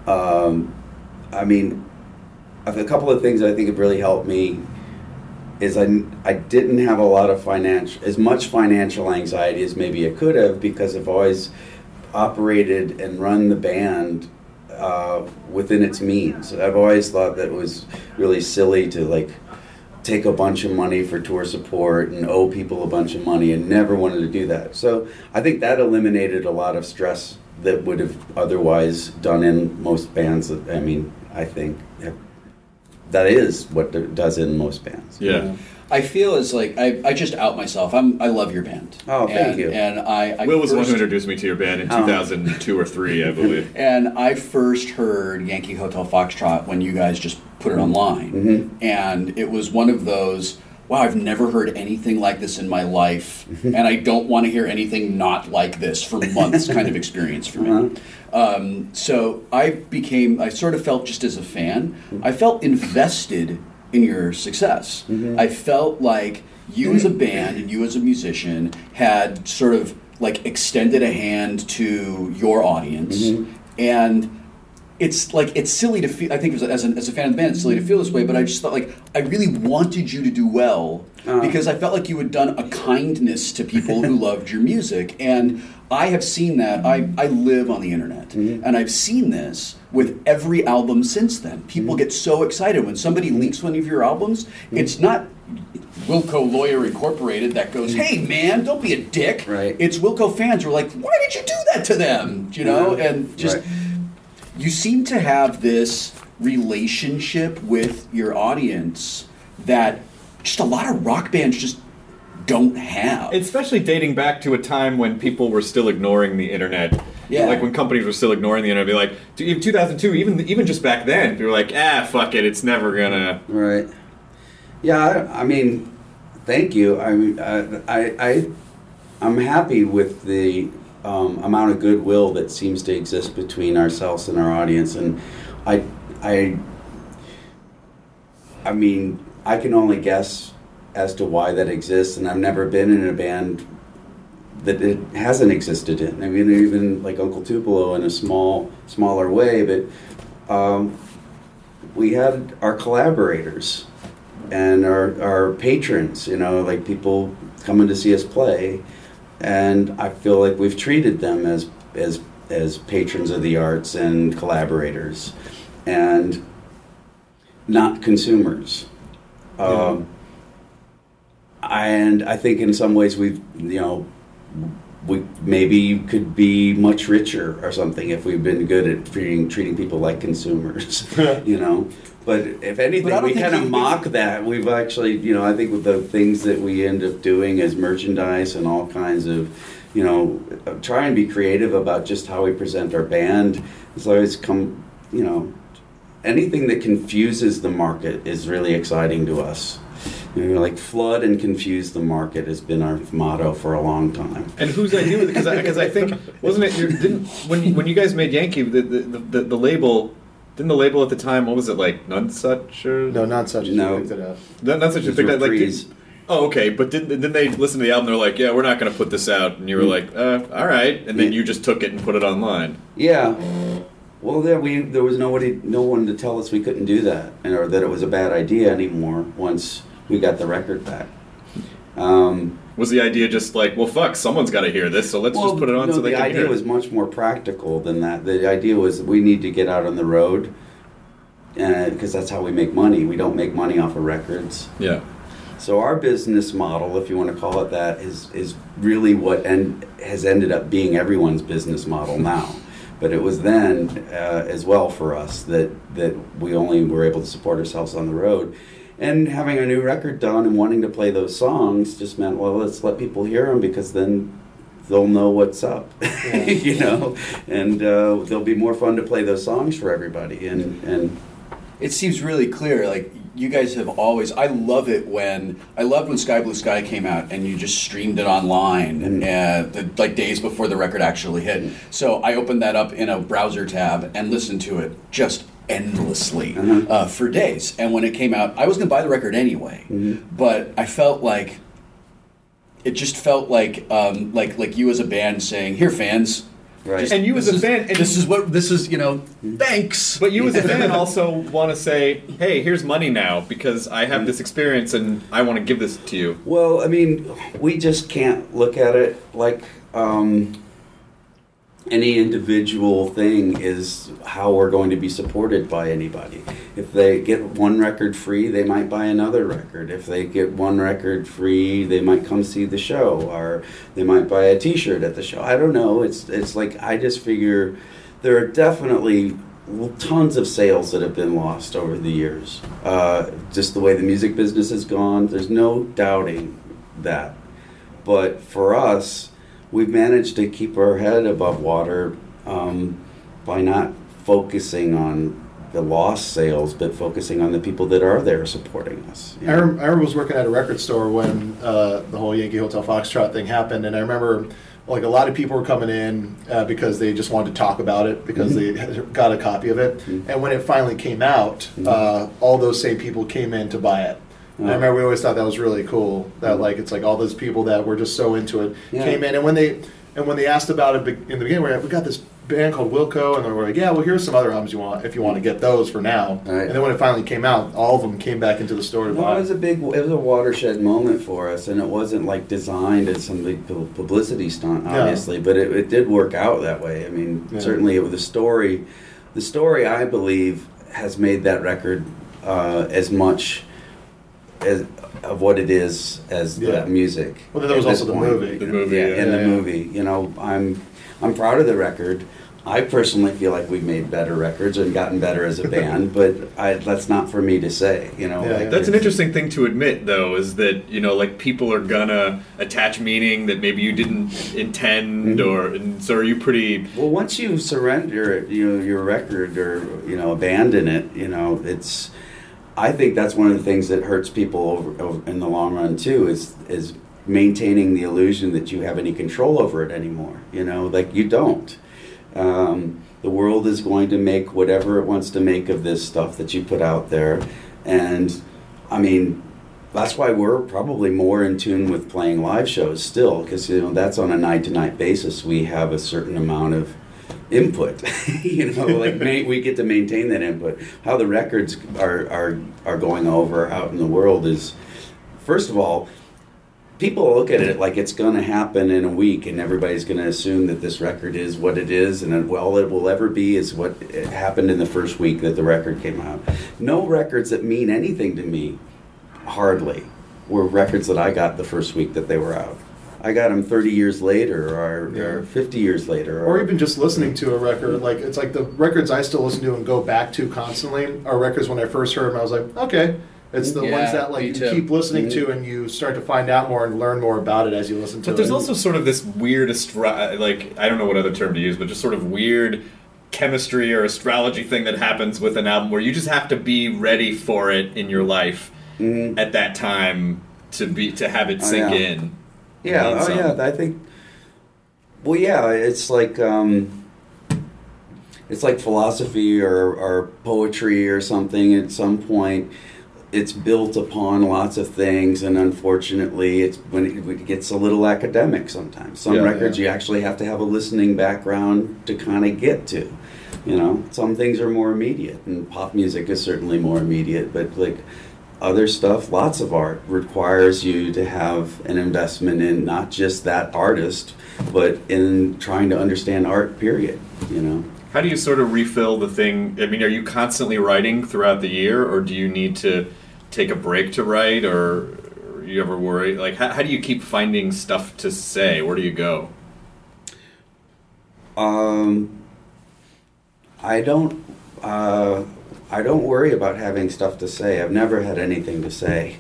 [SPEAKER 10] I mean, a couple of things I think have really helped me is I didn't have a lot of as much financial anxiety as maybe I could have, because I've always operated and run the band within its means. I've always thought that it was really silly to like take a bunch of money for tour support and owe people a bunch of money, and never wanted to do that. So I think that eliminated a lot of stress that would have otherwise done in most bands. I think that is what it does in most bands.
[SPEAKER 8] Yeah.
[SPEAKER 9] I feel as like I just out myself. I love your band.
[SPEAKER 10] Oh, thank you.
[SPEAKER 9] And I
[SPEAKER 8] Will was the one who introduced me to your band in 2002 or 3, I believe.
[SPEAKER 9] And I first heard Yankee Hotel Foxtrot when you guys just put it online, and it was one of those, wow, I've never heard anything like this in my life, and I don't want to hear anything not like this for months kind of experience for me. So I sort of felt, just as a fan, I felt invested in your success. I felt like you as a band and you as a musician had sort of like extended a hand to your audience, and it's like, it's silly to feel, I think as a fan of the band, it's silly to feel this way, but I just thought, like, I really wanted you to do well, because I felt like you had done a kindness to people who loved your music. And I have seen that. I live on the internet, and I've seen this with every album since then. People get so excited when somebody leaks one of your albums. It's not Wilco Lawyer Incorporated that goes, hey man, don't be a dick.
[SPEAKER 10] Right.
[SPEAKER 9] It's Wilco fans who are like, why did you do that to them? And just... Right. You seem to have this relationship with your audience that just a lot of rock bands just don't have.
[SPEAKER 8] Especially dating back to a time when people were still ignoring the internet.
[SPEAKER 9] Yeah.
[SPEAKER 8] Like when companies were still ignoring the internet. Be like, 2002, even just back then, people were like, fuck it, it's never gonna...
[SPEAKER 10] Right. Yeah, I mean, thank you. I mean, I'm happy with the... amount of goodwill that seems to exist between ourselves and our audience, and I mean, I can only guess as to why that exists, and I've never been in a band that it hasn't existed in. I mean, even like Uncle Tupelo in a smaller way, but we had our collaborators and our patrons, like people coming to see us play. And I feel like we've treated them as patrons of the arts and collaborators, and not consumers. And I think in some ways we've, we maybe could be much richer or something if we've been good at treating people like consumers, you know. But if anything, we kind of mock that. We've actually, you know, I think with the things that we end up doing as merchandise and all kinds of, you know, try and be creative about just how we present our band. It's always come, you know, anything that confuses the market is really exciting to us. You know, like flood and confuse the market has been our motto for a long time.
[SPEAKER 8] And whose idea was it? Because I think, wasn't it, when you guys made Yankee, the label... Didn't the label at the time, what was it, like, Nonsuch? Or?
[SPEAKER 7] No, Nonsuch.
[SPEAKER 10] No.
[SPEAKER 7] Picked it up.
[SPEAKER 8] Nonsuch picked it up. Oh, okay, but didn't they listen to the album, they're like, yeah, we're not going to put this out, and you were like, all right, and then you just took it and put it online.
[SPEAKER 10] Yeah. Well, there was no one to tell us we couldn't do that, or that it was a bad idea anymore once we got the record back.
[SPEAKER 8] Was the idea just like, well, fuck, someone's got to hear this, so let's just put it on so they can hear it?
[SPEAKER 10] The idea was much more practical than that. The idea was we need to get out on the road, because that's how we make money. We don't make money off of records.
[SPEAKER 8] Yeah.
[SPEAKER 10] So our business model, if you want to call it that, is really what has ended up being everyone's business model now. But it was then as well for us that we only were able to support ourselves on the road. And having a new record done and wanting to play those songs just meant, well, let's let people hear them, because then they'll know what's up, you know, and they'll be more fun to play those songs for everybody. And
[SPEAKER 9] it seems really clear, like, you guys have always... I loved when Sky Blue Sky came out and you just streamed it online, like days before the record actually hit. So I opened that up in a browser tab and listened to it just endlessly for days. And when it came out, I was going to buy the record anyway, but I felt like... It just felt like you as a band saying, here, fans...
[SPEAKER 10] Right.
[SPEAKER 8] And you as a fan...
[SPEAKER 9] This is, you know, thanks.
[SPEAKER 8] But you as a fan also want to say, hey, here's money now, because I have this experience and I want to give this to you.
[SPEAKER 10] Well, I mean, we just can't look at it like any individual thing is how we're going to be supported by anybody. If they get one record free, they might buy another record. If they get one record free, they might come see the show, or they might buy a t-shirt at the show. I don't know. It's like, I just figure there are definitely tons of sales that have been lost over the years. Just the way the music business has gone, there's no doubting that. But for us, we've managed to keep our head above water by not focusing on the lost sales, but focusing on the people that are there supporting us.
[SPEAKER 7] I remember I was working at a record store when the whole Yankee Hotel Foxtrot thing happened, and I remember like a lot of people were coming in because they just wanted to talk about it because they got a copy of it. And when it finally came out, all those same people came in to buy it. And I remember we always thought that was really cool, that like it's like all those people that were just so into it came in, and when they asked about it in the beginning, we got this band called Wilco, and they were like, yeah, well, here's some other albums you want if you want to get those for now. Right. And then when it finally came out, all of them came back into the store to buy.
[SPEAKER 10] It was a watershed moment for us, and it wasn't like designed as some big publicity stunt, obviously, but it did work out that way. I mean, certainly it was the story I believe has made that record as much of what it is as the music.
[SPEAKER 7] Well, then there was also the movie.
[SPEAKER 10] The movie. You know, I'm proud of the record. I personally feel like we've made better records and gotten better as a band, but that's not for me to say. You know,
[SPEAKER 8] that's an interesting thing to admit, though, is that, you know, like, people are gonna attach meaning that maybe you didn't intend, and so are you pretty?
[SPEAKER 10] Well, once you surrender, your record or abandon it, it's. I think that's one of the things that hurts people over in the long run too, is maintaining the illusion that you have any control over it anymore. Like you don't. The world is going to make whatever it wants to make of this stuff that you put out there, and I mean, that's why we're probably more in tune with playing live shows still, because that's on a night-to-night basis. We have a certain amount of input, we get to maintain that input. How the records are going over out in the world is, first of all, people look at it like it's going to happen in a week, and everybody's going to assume that this record is what it is, and all it will ever be is what happened in the first week that the record came out. No records that mean anything to me, hardly, were records that I got the first week that they were out. I got them 30 years later or 50 years later.
[SPEAKER 7] Or even just listening to a record. Like, it's like the records I still listen to and go back to constantly are records when I first heard them, I was like, okay. It's the ones that like you keep listening to and you start to find out more and learn more about it as you listen to it.
[SPEAKER 8] But there's also sort of this weird, like, I don't know what other term to use, but just sort of weird chemistry or astrology thing that happens with an album where you just have to be ready for it in your life at that time to have it sink in.
[SPEAKER 10] Yeah, I think. Well, yeah, it's like philosophy or poetry or something. At some point, it's built upon lots of things, and unfortunately, it's when it gets a little academic sometimes. Some records you actually have to have a listening background to kind of get to. You know, some things are more immediate, and pop music is certainly more immediate, but like other stuff, lots of art requires you to have an investment in not just that artist, but in trying to understand art, period, you know.
[SPEAKER 8] How do you sort of refill the thing? I mean, are you constantly writing throughout the year, or do you need to take a break to write, or you ever worry? Like, how do you keep finding stuff to say? Where do you go?
[SPEAKER 10] I don't worry about having stuff to say. I've never had anything to say.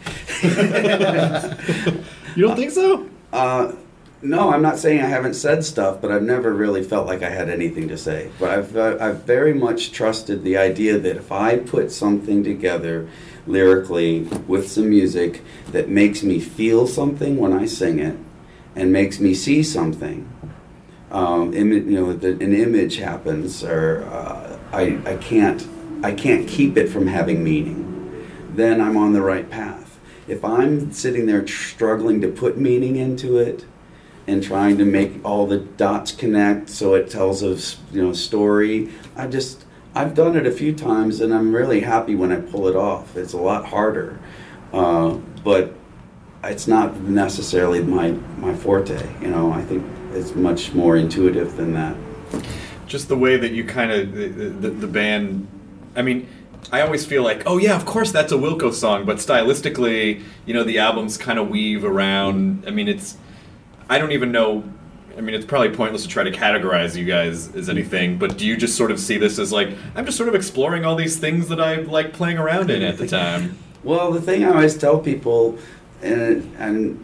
[SPEAKER 8] You don't think so?
[SPEAKER 10] No, I'm not saying I haven't said stuff, but I've never really felt like I had anything to say. But I've very much trusted the idea that if I put something together lyrically with some music that makes me feel something when I sing it and makes me see something, an image happens, or I can't keep it from having meaning, then I'm on the right path. If I'm sitting there struggling to put meaning into it and trying to make all the dots connect so it tells a story, I've done it a few times, and I'm really happy when I pull it off. It's a lot harder, but it's not necessarily my forte. You know, I think it's much more intuitive than that.
[SPEAKER 8] Just the way that you kind of the band. I mean, I always feel like, oh yeah, of course that's a Wilco song, but stylistically, the albums kind of weave around. I mean, I don't even know. I mean, it's probably pointless to try to categorize you guys as anything, but do you just sort of see this as like, I'm just sort of exploring all these things that I like playing around in at the time?
[SPEAKER 10] Well, the thing I always tell people, and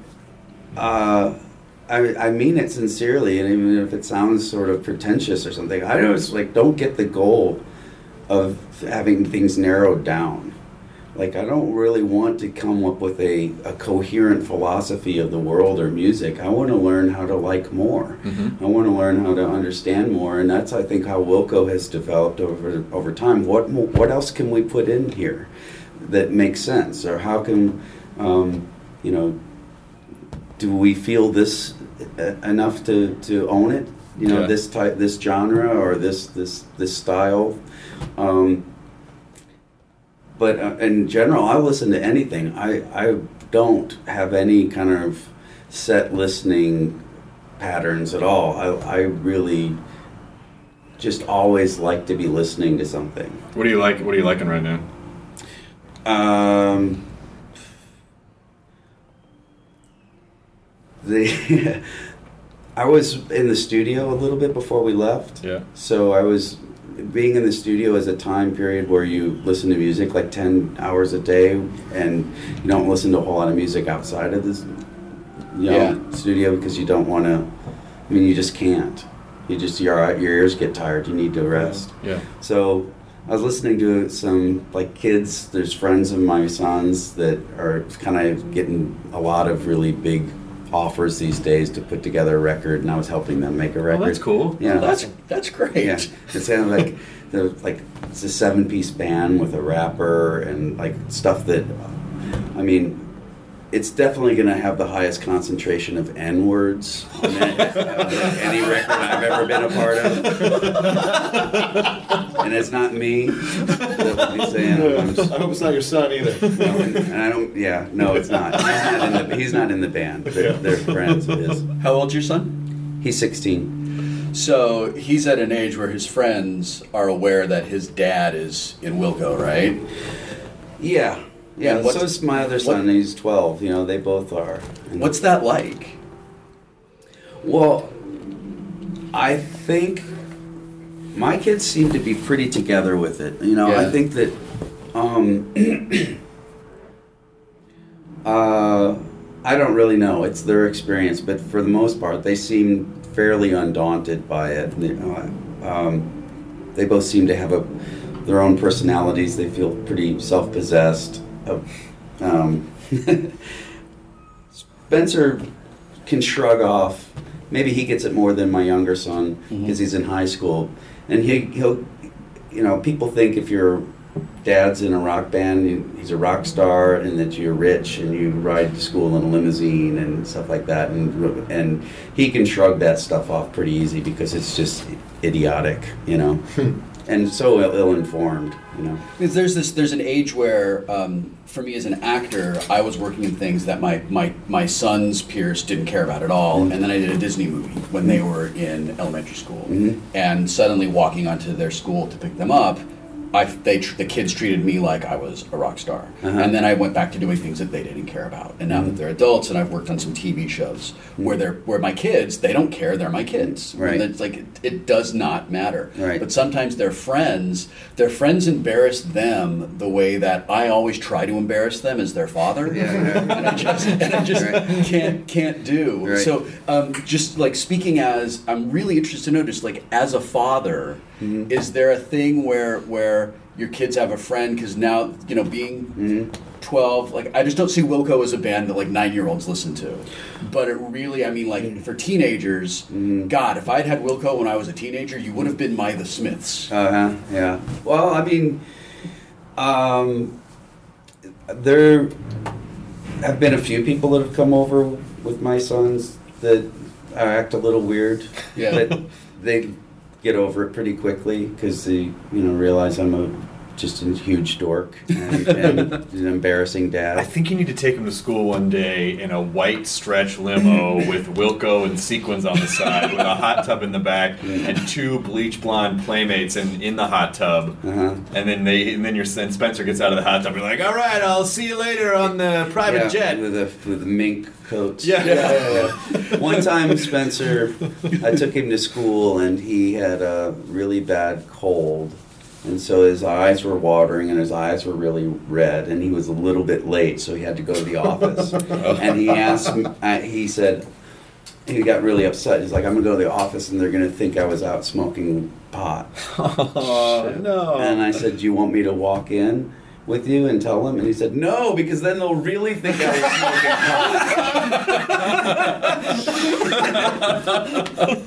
[SPEAKER 10] I mean it sincerely, and even if it sounds sort of pretentious or something, I always don't get the goal of having things narrowed down. Like, I don't really want to come up with a coherent philosophy of the world or music. I want to learn how to like more. Mm-hmm. I want to learn how to understand more, and that's, I think, how Wilco has developed over time. What else can we put in here that makes sense? Or how can, do we feel this enough to own it? This genre or this style. But in general, I listen to anything. I don't have any kind of set listening patterns at all. I really just always like to be listening to something.
[SPEAKER 8] What do you like? What are you liking right now?
[SPEAKER 10] I was in the studio a little bit before we left.
[SPEAKER 8] Yeah.
[SPEAKER 10] So I was being in the studio is a time period where you listen to music like 10 hours a day, and you don't listen to a whole lot of music outside of this studio because you don't want to. I mean, you just can't. Your ears get tired. You need to rest.
[SPEAKER 8] Yeah.
[SPEAKER 10] So I was listening to some kids. There's friends of my son's that are kind of getting a lot of really big offers these days to put together a record, and I was helping them make a record.
[SPEAKER 8] Oh, that's cool.
[SPEAKER 10] Yeah,
[SPEAKER 9] that's great.
[SPEAKER 10] Yeah, it's kind of it's a 7-piece band with a rapper and stuff that, I mean, it's definitely going to have the highest concentration of N-words on any record I've ever been a part of. And it's not me.
[SPEAKER 7] I hope it's not your son either.
[SPEAKER 10] No, and I don't. Yeah, no, it's not. He's not in the band. They're friends of his.
[SPEAKER 9] How old's your son?
[SPEAKER 10] He's 16.
[SPEAKER 9] So he's at an age where his friends are aware that his dad is in Wilco, right?
[SPEAKER 10] Yeah. Yeah, so is my other son. He's 12. They both are.
[SPEAKER 9] What's that like?
[SPEAKER 10] Well, I think my kids seem to be pretty together with it. You know, I think that I don't really know. It's their experience, but for the most part, they seem fairly undaunted by it. They both seem to have their own personalities. They feel pretty self-possessed. Spencer can shrug off. Maybe he gets it more than my younger son because he's in high school, and he'll, you know, people think if your dad's in a rock band, he's a rock star, and that you're rich and you ride to school in a limousine and stuff like that, and he can shrug that stuff off pretty easy because it's just idiotic, you know, and so ill-informed, you know.
[SPEAKER 9] Because there's an age where, for me as an actor, I was working in things that my son's peers didn't care about at all, and then I did a Disney movie when they were in elementary school, and suddenly walking onto their school to pick them up, the kids treated me like I was a rock star, and then I went back to doing things that they didn't care about. And now that they're adults, and I've worked on some TV shows where my kids, they don't care, they're my kids.
[SPEAKER 10] Right.
[SPEAKER 9] And it's like it does not matter.
[SPEAKER 10] Right.
[SPEAKER 9] But sometimes their friends embarrass them the way that I always try to embarrass them as their father. And I just can't do.
[SPEAKER 10] Right.
[SPEAKER 9] So just like speaking as, I'm really interested to know, just like as a father. Is there a thing where your kids have a friend? Because now, you know, being 12, like I just don't see Wilco as a band that like 9-year-olds listen to. But it really, I mean, like for teenagers, God, if I'd had Wilco when I was a teenager, you would have been my The Smiths.
[SPEAKER 10] Yeah. Well, I mean, there have been a few people that have come over with my sons that act a little weird.
[SPEAKER 9] Yeah.
[SPEAKER 10] But they get over it pretty quickly because they, you know, realize I'm just a huge dork and an embarrassing dad.
[SPEAKER 8] I think you need to take him to school one day in a white stretch limo with Wilco and sequins on the side, with a hot tub in the back, and 2 bleach blonde playmates in the hot tub. And then Spencer gets out of the hot tub. You're like, all right, I'll see you later on the private jet
[SPEAKER 10] with the mink coats.
[SPEAKER 8] Yeah.
[SPEAKER 10] One time, Spencer, I took him to school and he had a really bad cold. And so his eyes were watering and his eyes were really red, and he was a little bit late, so he had to go to the office. And he asked me, he said, he got really upset. He's like, I'm going to go to the office and they're going to think I was out smoking pot.
[SPEAKER 8] Oh, no.
[SPEAKER 10] And I said, do you want me to walk in with you and tell them? And he said, no, because then they'll really think I was smoking pot.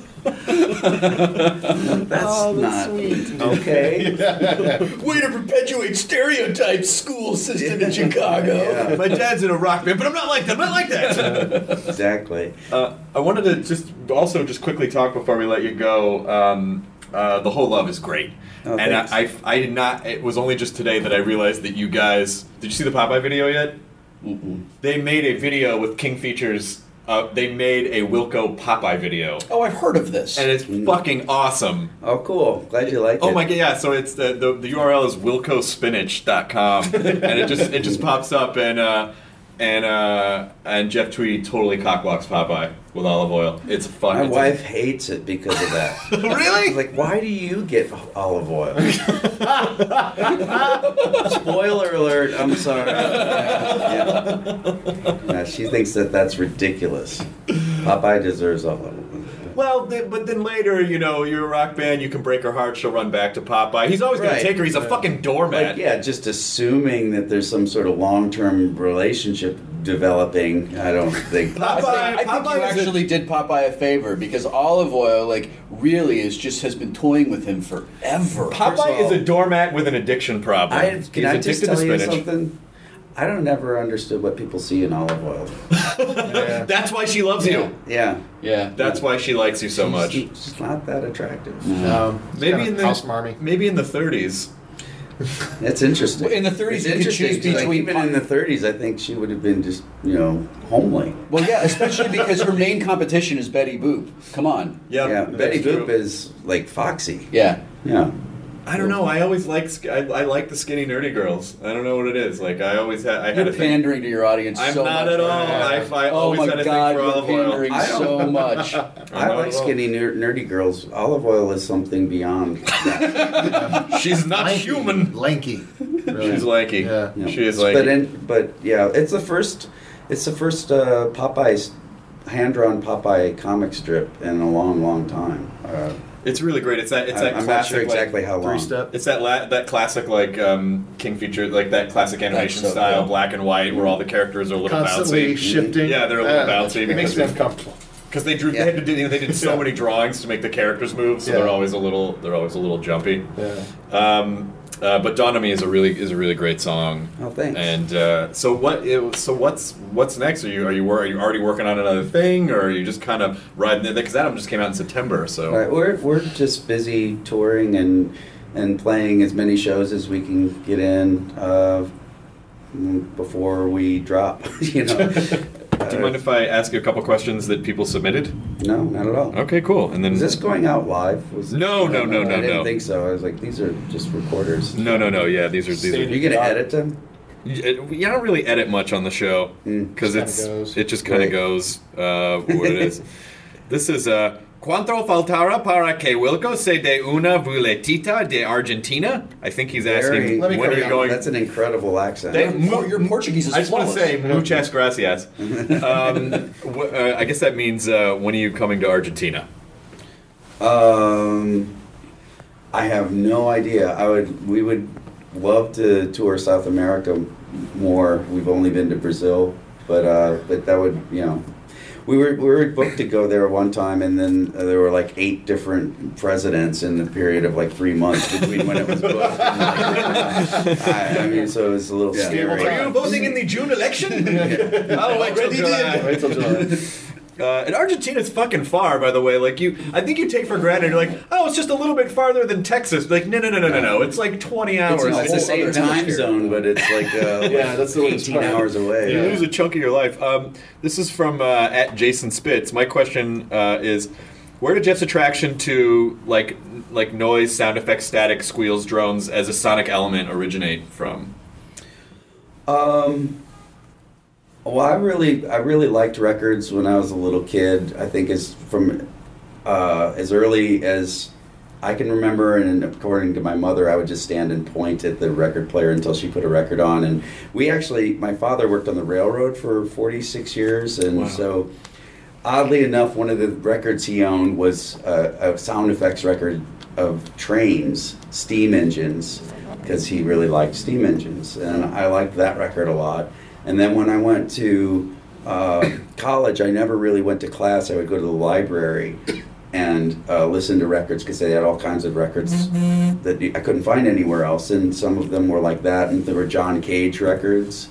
[SPEAKER 10] That's not sweet. Okay.
[SPEAKER 9] Way to perpetuate stereotypes, school system in Chicago.
[SPEAKER 10] Yeah.
[SPEAKER 8] My dad's in a rock band, but I'm not like that. I'm not like that.
[SPEAKER 10] Exactly.
[SPEAKER 8] I wanted to just quickly talk before we let you go. The Whole Love is great.
[SPEAKER 10] Oh,
[SPEAKER 8] and
[SPEAKER 10] thanks.
[SPEAKER 8] I did not. It was only just today that I realized that you guys. Did you see the Popeye video yet? They made a video with King Features. They made a Wilco Popeye video.
[SPEAKER 9] Oh, I've heard of this.
[SPEAKER 8] And it's fucking awesome.
[SPEAKER 10] Oh, cool. Glad you like it.
[SPEAKER 8] Oh my god, yeah. So it's the URL is wilcospinach.com, and it just pops up, and Jeff Tweedy totally cockblocks Popeye with olive oil. It's fun.
[SPEAKER 10] My wife hates it because of that.
[SPEAKER 8] Really?
[SPEAKER 10] She's like, why do you get olive oil? Spoiler alert, I'm sorry. Yeah, she thinks that's ridiculous. Popeye deserves olive oil.
[SPEAKER 8] Well, but then later, you know, you're a rock band, you can break her heart, she'll run back to Popeye. He's always going to take her, he's a fucking doormat.
[SPEAKER 10] Like, just assuming that there's some sort of long-term relationship developing, I don't think.
[SPEAKER 9] I think you actually did Popeye a favor, because olive oil, like, really has been toying with him forever.
[SPEAKER 8] Popeye is a doormat with an addiction problem.
[SPEAKER 10] Can I just tell you something? I don't never understood what people see in olive oil.
[SPEAKER 8] That's why she loves you.
[SPEAKER 10] Yeah.
[SPEAKER 8] That's why she likes you so much.
[SPEAKER 10] She's not that attractive.
[SPEAKER 8] Maybe in the 30s.
[SPEAKER 10] That's interesting.
[SPEAKER 9] In the 30s, you could choose between.
[SPEAKER 10] Even in the 30s, I think she would have been just, homely.
[SPEAKER 9] Well, yeah, especially because her main competition is Betty Boop. Come on.
[SPEAKER 10] Yeah, Betty Boop is like Foxy.
[SPEAKER 9] Yeah.
[SPEAKER 10] Yeah.
[SPEAKER 8] I don't know. I always I like the skinny nerdy girls. I don't know what it is. Like I always had. I had
[SPEAKER 9] You're
[SPEAKER 8] a thing.
[SPEAKER 9] pandering to your audience.
[SPEAKER 8] I'm
[SPEAKER 9] so
[SPEAKER 8] not
[SPEAKER 9] much
[SPEAKER 8] at all.
[SPEAKER 9] right now.
[SPEAKER 8] I always had a thing for
[SPEAKER 9] you're
[SPEAKER 8] olive oil.
[SPEAKER 9] pandering so much.
[SPEAKER 10] I like skinny nerdy girls. Olive oil is something beyond that.
[SPEAKER 8] She's not human.
[SPEAKER 13] Lanky. Really.
[SPEAKER 8] She's lanky.
[SPEAKER 13] Yeah.
[SPEAKER 8] She is lanky.
[SPEAKER 10] But yeah, it's the first Popeye's hand-drawn Popeye comic strip in a long time.
[SPEAKER 8] It's really great. It's that
[SPEAKER 10] I'm
[SPEAKER 8] classic,
[SPEAKER 10] not sure exactly how long.
[SPEAKER 13] Three-step.
[SPEAKER 8] It's that classic like King Feature, like that classic animation
[SPEAKER 9] so
[SPEAKER 8] style,
[SPEAKER 9] cool.
[SPEAKER 8] black and white, where all the characters are a little
[SPEAKER 13] Constantly
[SPEAKER 8] bouncy.
[SPEAKER 13] shifting.
[SPEAKER 8] Yeah, they're a little bouncy.
[SPEAKER 13] It makes me uncomfortable.
[SPEAKER 8] Because they had to do, they did so many drawings to make the characters move, so they're always a little jumpy.
[SPEAKER 13] Yeah.
[SPEAKER 8] But Dawn to Me is a really great song.
[SPEAKER 10] Oh, thanks.
[SPEAKER 8] And so what's next? Are you already working on another thing, or are you just kind of riding it? Because that album just came out in September. So
[SPEAKER 10] Right, we're just busy touring and playing as many shows as we can get in before we drop. You know.
[SPEAKER 8] Do you mind if I ask you a couple questions that people submitted?
[SPEAKER 10] No, not at all.
[SPEAKER 8] Okay, cool. And then
[SPEAKER 10] is this going out live?
[SPEAKER 8] No.
[SPEAKER 10] I didn't think so. I was like, these are just recorders.
[SPEAKER 8] No. Yeah, these are.
[SPEAKER 10] Are you gonna edit them?
[SPEAKER 8] You don't really edit much on the show because it just kind of goes what it is. This is Quanto faltará para que Wilco se de una vueltita de Argentina? I think he's asking when are you going.
[SPEAKER 10] That's an incredible accent.
[SPEAKER 9] Your Portuguese is
[SPEAKER 8] I just want to
[SPEAKER 9] flawless.
[SPEAKER 8] say muchas gracias. I guess that means when are you coming to Argentina?
[SPEAKER 10] I have no idea. We would love to tour South America more. We've only been to Brazil, but that would, you know. We were booked to go there one time, and then there were like 8 different presidents in the period of like 3 months between when it was booked. And I mean, so it was a little scary.
[SPEAKER 8] Are you voting in the June election? I'll wait till July.
[SPEAKER 13] Wait till July.
[SPEAKER 8] And Argentina's fucking far, by the way. Like I think you take for granted. You're like, oh, it's just a little bit farther than Texas. Like, no. It's like 20 hours.
[SPEAKER 10] It's the same time zone, but it's like
[SPEAKER 13] that's the
[SPEAKER 10] 18 hours away.
[SPEAKER 8] You lose a chunk of your life. This is from at Jason Spitz. My question is, where did Jeff's attraction to like noise, sound effects, static, squeals, drones as a sonic element originate from?
[SPEAKER 10] Well, I really liked records when I was a little kid. I think as from as early as I can remember, and according to my mother, I would just stand and point at the record player until she put a record on. And my father worked on the railroad for 46 years, and so oddly enough, one of the records he owned was a sound effects record of trains, steam engines, because he really liked steam engines, and I liked that record a lot. And then when I went to college, I never really went to class. I would go to the library and listen to records because they had all kinds of records that I couldn't find anywhere else. And some of them were like that. And there were John Cage records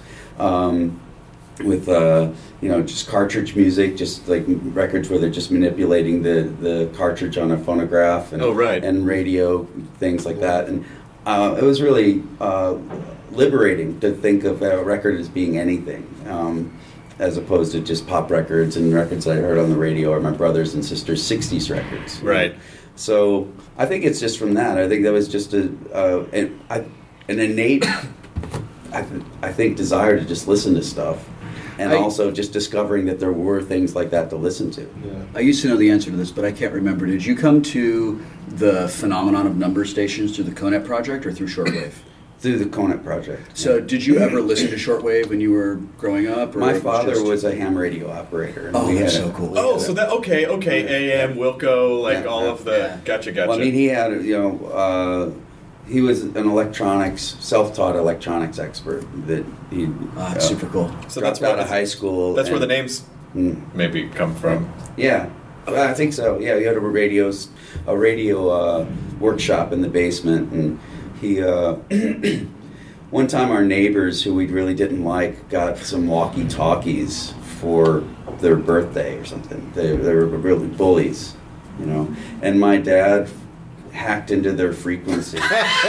[SPEAKER 10] with just cartridge music, just like records where they're just manipulating the cartridge on a phonograph and radio things like that. And it was really liberating to think of a record as being anything, as opposed to just pop records and records I heard on the radio or my brothers and sisters' 60s records.
[SPEAKER 8] Right.
[SPEAKER 10] So I think it's just from that. I think that was just an innate, I think, desire to just listen to stuff. And also just discovering that there were things like that to listen to.
[SPEAKER 9] Yeah. I used to know the answer to this, but I can't remember. Did you come to the phenomenon of number stations through the CONET project or through shortwave?
[SPEAKER 10] Through the CONET project.
[SPEAKER 9] So did you ever listen to shortwave when you were growing up? Or
[SPEAKER 10] my father was a ham radio operator.
[SPEAKER 9] Oh, that's so cool.
[SPEAKER 8] Oh, so that, okay, AM, Wilco, all of the, gotcha.
[SPEAKER 10] Well, I mean, he had, he was an electronics, self-taught electronics expert that he
[SPEAKER 9] super cool.
[SPEAKER 8] So
[SPEAKER 10] dropped out of high school.
[SPEAKER 8] That's where the names maybe come from.
[SPEAKER 10] Yeah, I think so. Yeah, he had a radio workshop in the basement, and he one time our neighbors who we really didn't like got some walkie-talkies for their birthday or something. They were really bullies, and my dad hacked into their frequency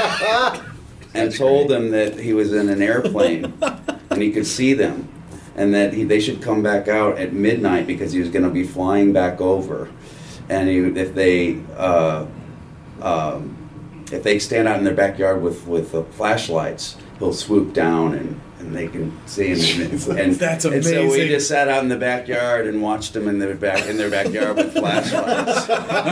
[SPEAKER 10] and told them that he was in an airplane and he could see them, and that they should come back out at midnight because he was going to be flying back over, and if they if they stand out in their backyard with flashlights, he'll swoop down and they can see him. And
[SPEAKER 8] That's
[SPEAKER 10] And so we
[SPEAKER 8] amazing.
[SPEAKER 10] just sat out in the backyard and watched them in their backyard with flashlights.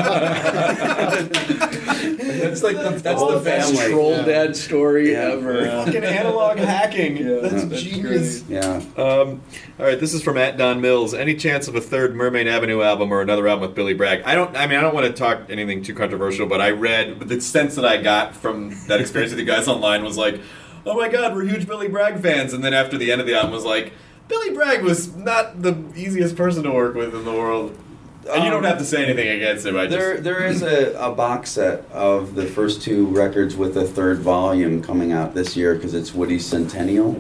[SPEAKER 9] That's like that's
[SPEAKER 10] whole
[SPEAKER 9] the best
[SPEAKER 10] family.
[SPEAKER 9] troll dad story
[SPEAKER 10] Yeah.
[SPEAKER 9] ever.
[SPEAKER 8] Fucking analog hacking. That's genius.
[SPEAKER 10] Yeah.
[SPEAKER 8] All right, this is from @Don Mills. Any chance of a third Mermaid Avenue album or another album with Billy Bragg? I don't want to talk anything too controversial, but I read the sense that I got from that experience with you guys online was like, oh my God, we're huge Billy Bragg fans. And then after the end of the album was like, Billy Bragg was not the easiest person to work with in the world. And you don't have to say anything against him.
[SPEAKER 10] There is a box set of the first 2 records with a 3rd volume coming out this year because it's Woody's centennial.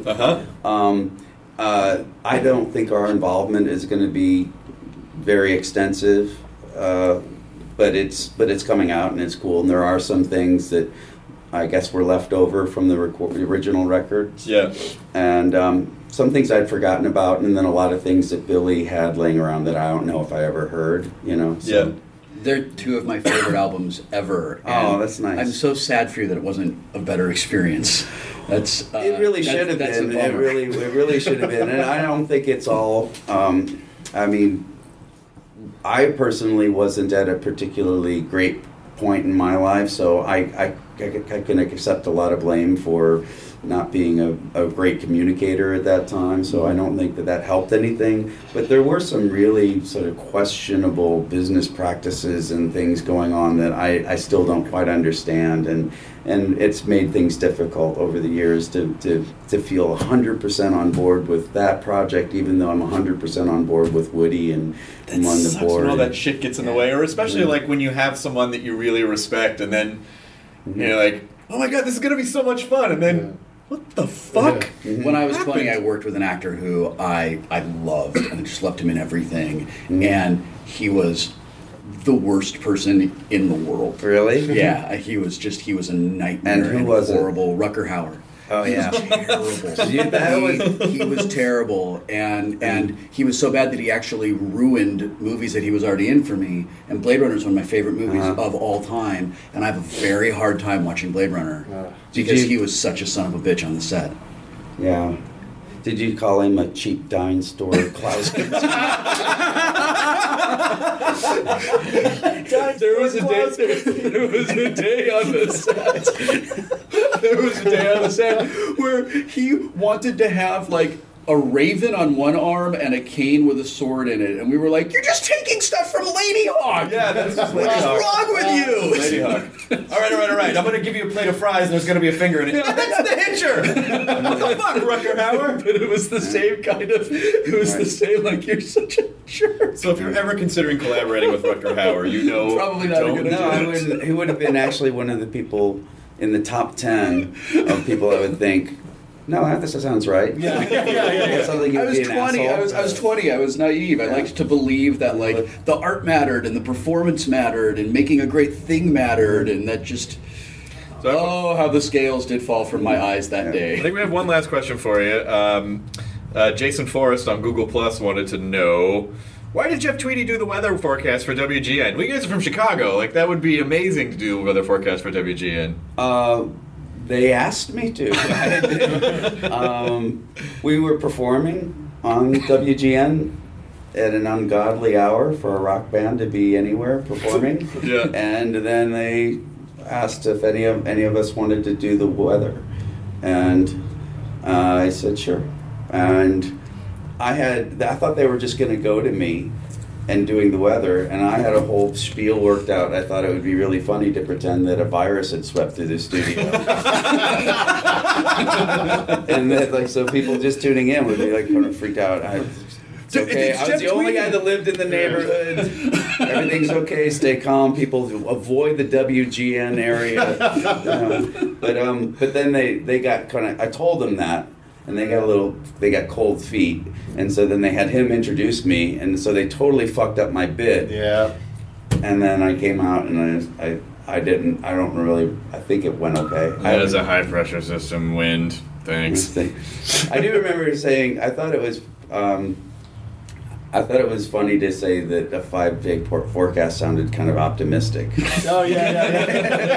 [SPEAKER 10] I don't think our involvement is going to be very extensive, but it's coming out and it's cool. And there are some things that I guess were left over from the original records.
[SPEAKER 8] Yeah.
[SPEAKER 10] And some things I'd forgotten about, and then a lot of things that Billy had laying around that I don't know if I ever heard. So.
[SPEAKER 8] Yeah.
[SPEAKER 9] They're 2 of my favorite albums ever.
[SPEAKER 10] Oh, that's nice.
[SPEAKER 9] I'm so sad for you that it wasn't a better experience. That's
[SPEAKER 10] It really should have
[SPEAKER 9] that's a
[SPEAKER 10] been. It
[SPEAKER 9] bummer.
[SPEAKER 10] really should have been. And I don't think it's all. I mean, I personally wasn't at a particularly great point in my life, so I can accept a lot of blame for not being a great communicator at that time, so I don't think that helped anything. But there were some really sort of questionable business practices and things going on that I still don't quite understand, and it's made things difficult over the years to feel 100% on board with that project, even though I'm 100% on board with Woody and I'm on the
[SPEAKER 8] Sucks
[SPEAKER 10] board.
[SPEAKER 8] when all that shit gets in the way, or especially like when you have someone that you really respect, and then you're like, "Oh my God, this is gonna be so much fun," and then what the fuck?
[SPEAKER 9] When I was 20, I worked with an actor who I loved, and I just loved him in everything, and he was the worst person in the world.
[SPEAKER 10] Really?
[SPEAKER 9] Yeah, he was a nightmare.
[SPEAKER 10] And who was it?
[SPEAKER 9] horrible. Rucker Hauer.
[SPEAKER 10] Oh yeah,
[SPEAKER 9] terrible. He was terrible, and he was so bad that he actually ruined movies that he was already in for me. And Blade Runner is one of my favorite movies of all time, and I have a very hard time watching Blade Runner because he was such a son of a bitch on the set.
[SPEAKER 10] Yeah. Did you call him a cheap dime store Klaus?
[SPEAKER 9] There was a day on the set. There was a day on the set where he wanted to have like a raven on one arm and a cane with a sword in it, and we were like, "You're just taking stuff from Lady Hawk."
[SPEAKER 8] Yeah, that's just Lady
[SPEAKER 9] What's
[SPEAKER 8] Hawk.
[SPEAKER 9] wrong with you?
[SPEAKER 8] Lady Hawk. All right. I'm going to give you a plate of fries, and there's going to be a finger in it. Yeah, that's the Hitcher. What the fuck, Rucker Hauer?
[SPEAKER 9] But it was the same kind of. It was the same. Like, you're such a jerk.
[SPEAKER 8] So if you're ever considering collaborating with Rucker Hauer, you know,
[SPEAKER 9] Probably not a
[SPEAKER 8] don't
[SPEAKER 9] good
[SPEAKER 10] No,
[SPEAKER 9] idea.
[SPEAKER 10] I wouldn't. He would have been actually one of the people in the top 10 of people I would think, no, that sounds right.
[SPEAKER 8] Yeah.
[SPEAKER 10] Something you'd
[SPEAKER 9] I was
[SPEAKER 10] be an
[SPEAKER 9] 20. I
[SPEAKER 10] asshole.
[SPEAKER 9] was 20. I was naive. I liked to believe that like the art mattered and the performance mattered and making a great thing mattered, and that just how the scales did fall from my eyes that
[SPEAKER 8] I
[SPEAKER 9] day.
[SPEAKER 8] think we have one last question for you. Jason Forrest on Google Plus wanted to know, why did Jeff Tweedy do the weather forecast for WGN? We guys are from Chicago. Like, that would be amazing to do a weather forecast for WGN.
[SPEAKER 10] They asked me to. We were performing on WGN at an ungodly hour for a rock band to be anywhere performing.
[SPEAKER 8] Yeah.
[SPEAKER 10] And then they asked if any of us wanted to do the weather, and I said sure. And I thought they were just going to go to me and doing the weather, and I had a whole spiel worked out. I thought it would be really funny to pretend that a virus had swept through the studio. And that, like, so people just tuning in would be like kind of freaked out. It's okay. I was the only guy that lived in the neighborhood. Everything's okay. Stay calm. People avoid the WGN area. But then they got kind of. I told them that, and they got cold feet, and so then they had him introduce me, and so they totally fucked up my bid.
[SPEAKER 13] Yeah.
[SPEAKER 10] And then I came out, and I think it went okay.
[SPEAKER 8] That is a high pressure system wind. Thanks.
[SPEAKER 10] I do remember saying, I thought it was, I thought it was funny to say that a 5-day forecast sounded kind of optimistic.
[SPEAKER 7] Oh yeah.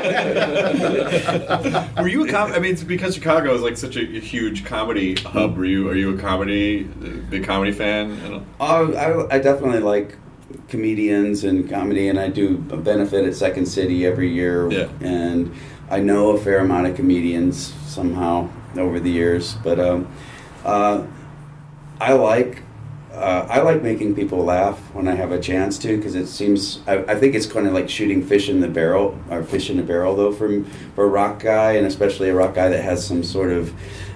[SPEAKER 8] Were you I mean, it's because Chicago is like such a huge comedy hub. Are you a big comedy fan?
[SPEAKER 10] I definitely like comedians and comedy, and I do a benefit at Second City every year.
[SPEAKER 8] Yeah.
[SPEAKER 10] And I know a fair amount of comedians somehow over the years, but I like making people laugh when I have a chance to, because it seems I think it's kind of like shooting fish in a barrel though for a rock guy, and especially a rock guy that has some sort of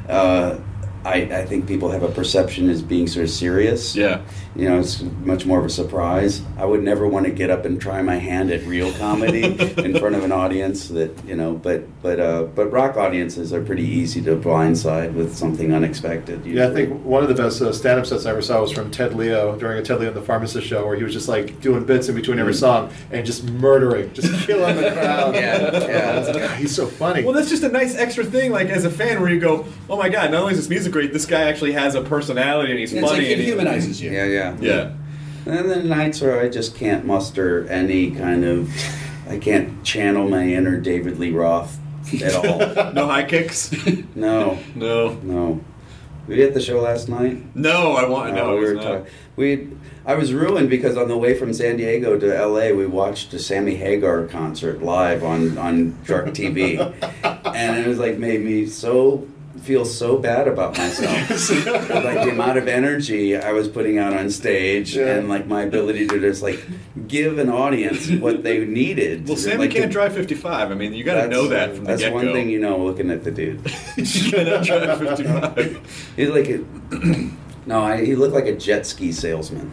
[SPEAKER 10] I think people have a perception as being sort of serious.
[SPEAKER 8] Yeah.
[SPEAKER 10] You know, it's much more of a surprise. I would never want to get up and try my hand at real comedy in front of an audience that, you know, but rock audiences are pretty easy to blindside with something unexpected.
[SPEAKER 7] Yeah, I think one of the best stand-up sets I ever saw was from Ted Leo during a Ted Leo and the Pharmacist show, where he was just like doing bits in between every song and just murdering, just killing the crowd.
[SPEAKER 10] Yeah.
[SPEAKER 7] I was like, God, he's so funny.
[SPEAKER 8] Well, that's just a nice extra thing, like as a fan, where you go, oh my god, not only is this music great, this guy actually has a personality and he's
[SPEAKER 9] It's
[SPEAKER 8] funny.
[SPEAKER 9] like it
[SPEAKER 8] and
[SPEAKER 9] humanizes you.
[SPEAKER 10] Yeah.
[SPEAKER 8] Yeah.
[SPEAKER 10] And then nights where I just can't muster any kind of, I can't channel my inner David Lee Roth at all.
[SPEAKER 8] No high kicks?
[SPEAKER 10] No. Were you at the show last night?
[SPEAKER 8] No, I was not.
[SPEAKER 10] I was ruined because on the way from San Diego to LA, we watched a Sammy Hagar concert live on Shark TV, and it was like made me feel so bad about myself. Like the amount of energy I was putting out on stage, and like my ability to just like give an audience what they needed.
[SPEAKER 8] Well, Sammy
[SPEAKER 10] like,
[SPEAKER 8] can't drive 55. I mean, you got to know that from the get-go.
[SPEAKER 10] That's one thing you know looking at the dude.
[SPEAKER 8] He cannot drive 55.
[SPEAKER 10] He's like he looked like a jet ski salesman.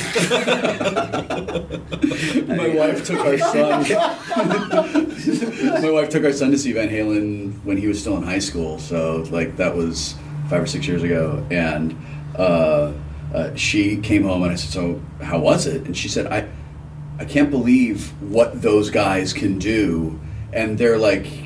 [SPEAKER 9] My wife took our son. My wife took our son to see Van Halen when he was still in high school. So like that was 5 or 6 years ago, and she came home and I said, "So how was it?" And she said, "I can't believe what those guys can do," and they're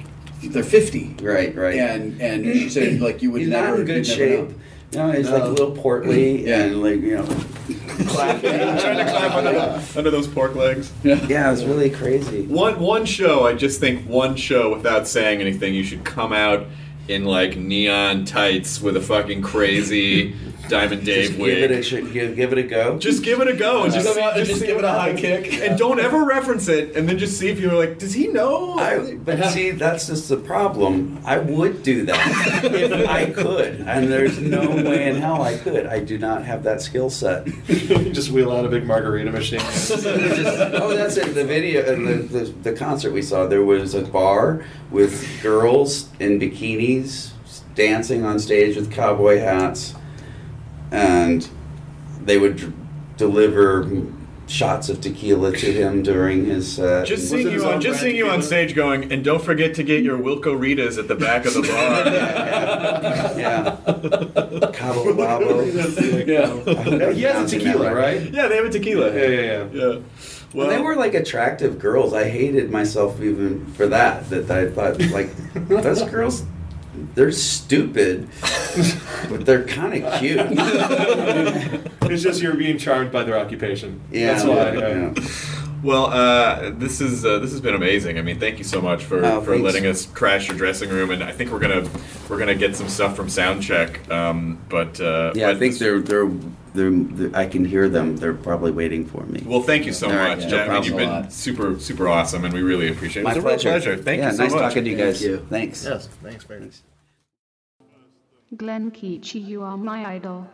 [SPEAKER 9] 50,
[SPEAKER 10] right,
[SPEAKER 9] and she said like you would
[SPEAKER 10] He's
[SPEAKER 9] never
[SPEAKER 10] not in good shape.
[SPEAKER 9] Know.
[SPEAKER 10] No, he's like a little portly and like, you know, clapping.
[SPEAKER 8] Trying to clap under those pork legs.
[SPEAKER 10] Yeah, it was really crazy.
[SPEAKER 8] One show, I just think one show without saying anything, you should come out in like neon tights with a fucking crazy Diamond Dave wig.
[SPEAKER 10] Give it a go.
[SPEAKER 8] Just give it a go and just
[SPEAKER 9] give it a high kick.
[SPEAKER 8] And don't ever reference it, and then just see if you're like, does he know?
[SPEAKER 10] But see, that's just the problem. I would do that if I could, and there's no way in hell I could. I do not have that skill set.
[SPEAKER 7] Just wheel out a big margarita machine.
[SPEAKER 10] That's it. The video, the concert we saw, there was a bar with girls in bikinis dancing on stage with cowboy hats. And they would deliver shots of tequila to him during his set.
[SPEAKER 8] Just seeing you on stage going, and don't forget to get your Wilco Ritas at the back of the bar.
[SPEAKER 10] Yeah. Cabo Wabo.
[SPEAKER 7] Yeah. He has a tequila, right?
[SPEAKER 8] Yeah, they have a tequila.
[SPEAKER 7] Yeah.
[SPEAKER 10] Well, they were like attractive girls. I hated myself even for that. That I thought like those girls. They're stupid, but they're kind of cute.
[SPEAKER 7] It's just you're being charmed by their occupation.
[SPEAKER 10] Yeah,
[SPEAKER 7] that's why.
[SPEAKER 10] Yeah.
[SPEAKER 8] Well, this has been amazing. I mean, thank you so much for letting us crash your dressing room, and I think we're gonna get some stuff from Soundcheck.
[SPEAKER 10] I think they're I can hear them. They're probably waiting for me.
[SPEAKER 8] Well, thank you so much, Jack. I mean, you've been super awesome, and we really appreciate it.
[SPEAKER 10] My
[SPEAKER 8] It's a
[SPEAKER 10] pleasure.
[SPEAKER 8] real pleasure. Thank you so
[SPEAKER 10] nice
[SPEAKER 8] much.
[SPEAKER 10] talking to you guys. Thanks.
[SPEAKER 7] Yes, thanks, very nice.
[SPEAKER 14] Glenn Keachy, you are my idol.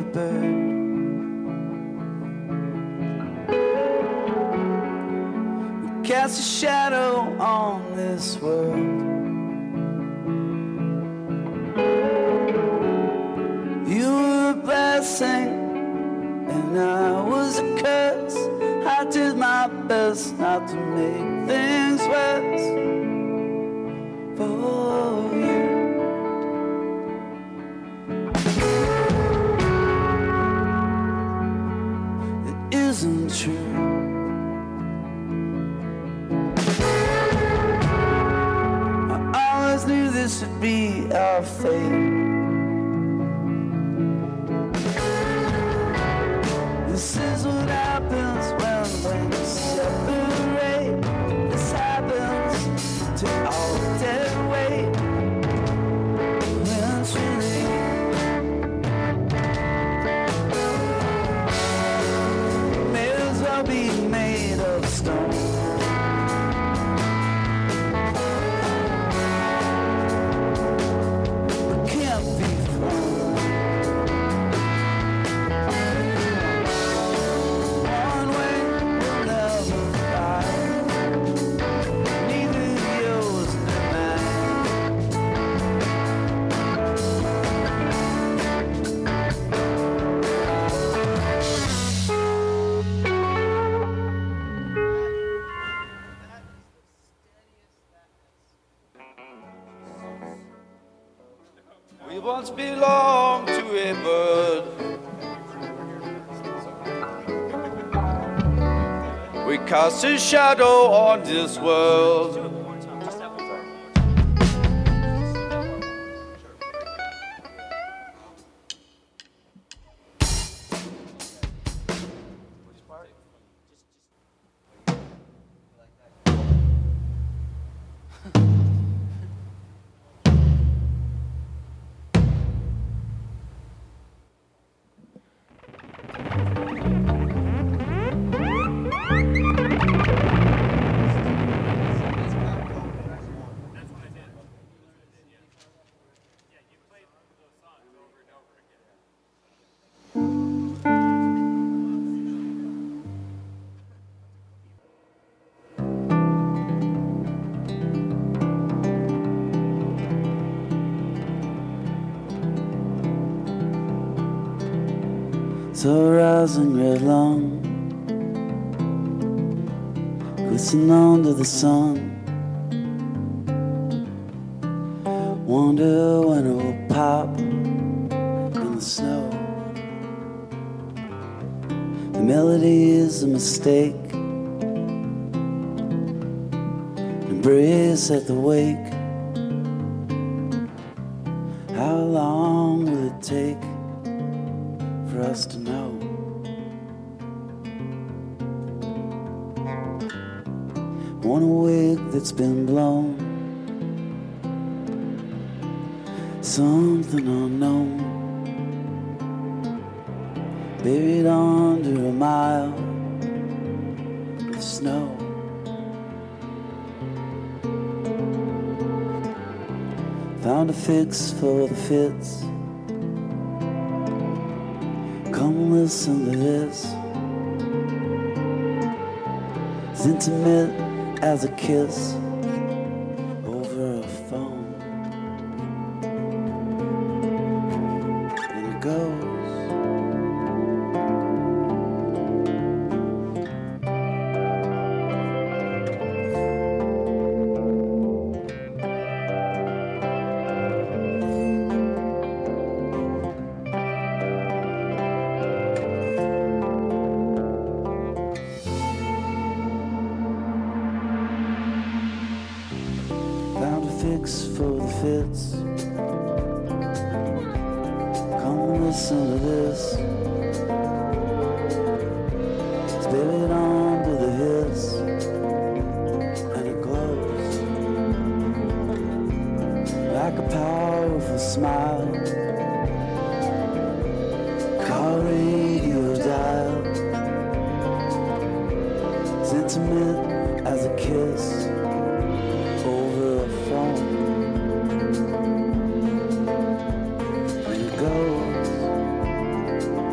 [SPEAKER 15] bird. We cast a shadow on this world. You were a blessing and I was a curse. I did my best not to make things worse for you. It isn't true. I always knew this would be our fate. This is what happens when we separate. This happens to all dead weight. When it's really may as well be made of stone. But can't be thrown. One way will never fly. Neither yours nor we once belonged to a bird. We cast a shadow on this world. So rising red long, glisten under the sun. Wonder when it will pop in the snow. The melody is a mistake. Embrace at the wake. How long will it take for us to know? Want a wig that's been blown, something unknown, buried under a mile of snow. Found a fix for the fits. Come listen to this. It's intimate as a kiss over a phone. And it goes. Fix for the fits. Come listen to this. It's buried under the hiss, and it glows like a powerful smile. Car radio dial. It's intimate as a kiss over a phone. And it goes.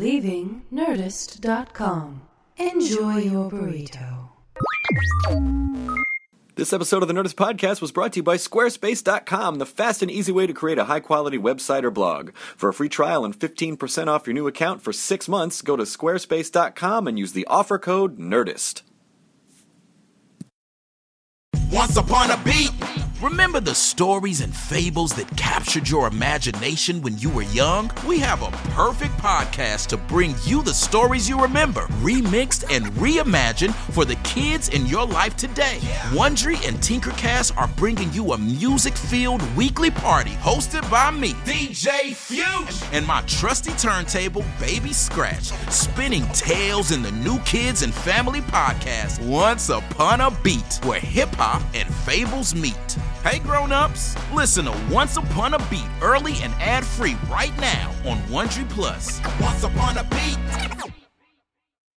[SPEAKER 6] leaving Nerdist.com. Enjoy your burrito.
[SPEAKER 5] This episode of the Nerdist Podcast was brought to you by Squarespace.com, the fast and easy way to create a high-quality website or blog. For a free trial and 15% off your new account for 6 months, go to Squarespace.com and use the offer code NERDIST.
[SPEAKER 16] Once upon a beat. Remember the stories and fables that captured your imagination when you were young? We have a perfect podcast to bring you the stories you remember, remixed and reimagined for the kids in your life today. Wondery and Tinkercast are bringing you a music-filled weekly party hosted by me, DJ Fuchs, and my trusty turntable, Baby Scratch, spinning tales in the New Kids and Family podcast, Once Upon a Beat, where hip-hop and fables meet. Hey grown-ups, listen to Once Upon a Beat early and ad-free right now on Wondery Plus. Once Upon a Beat.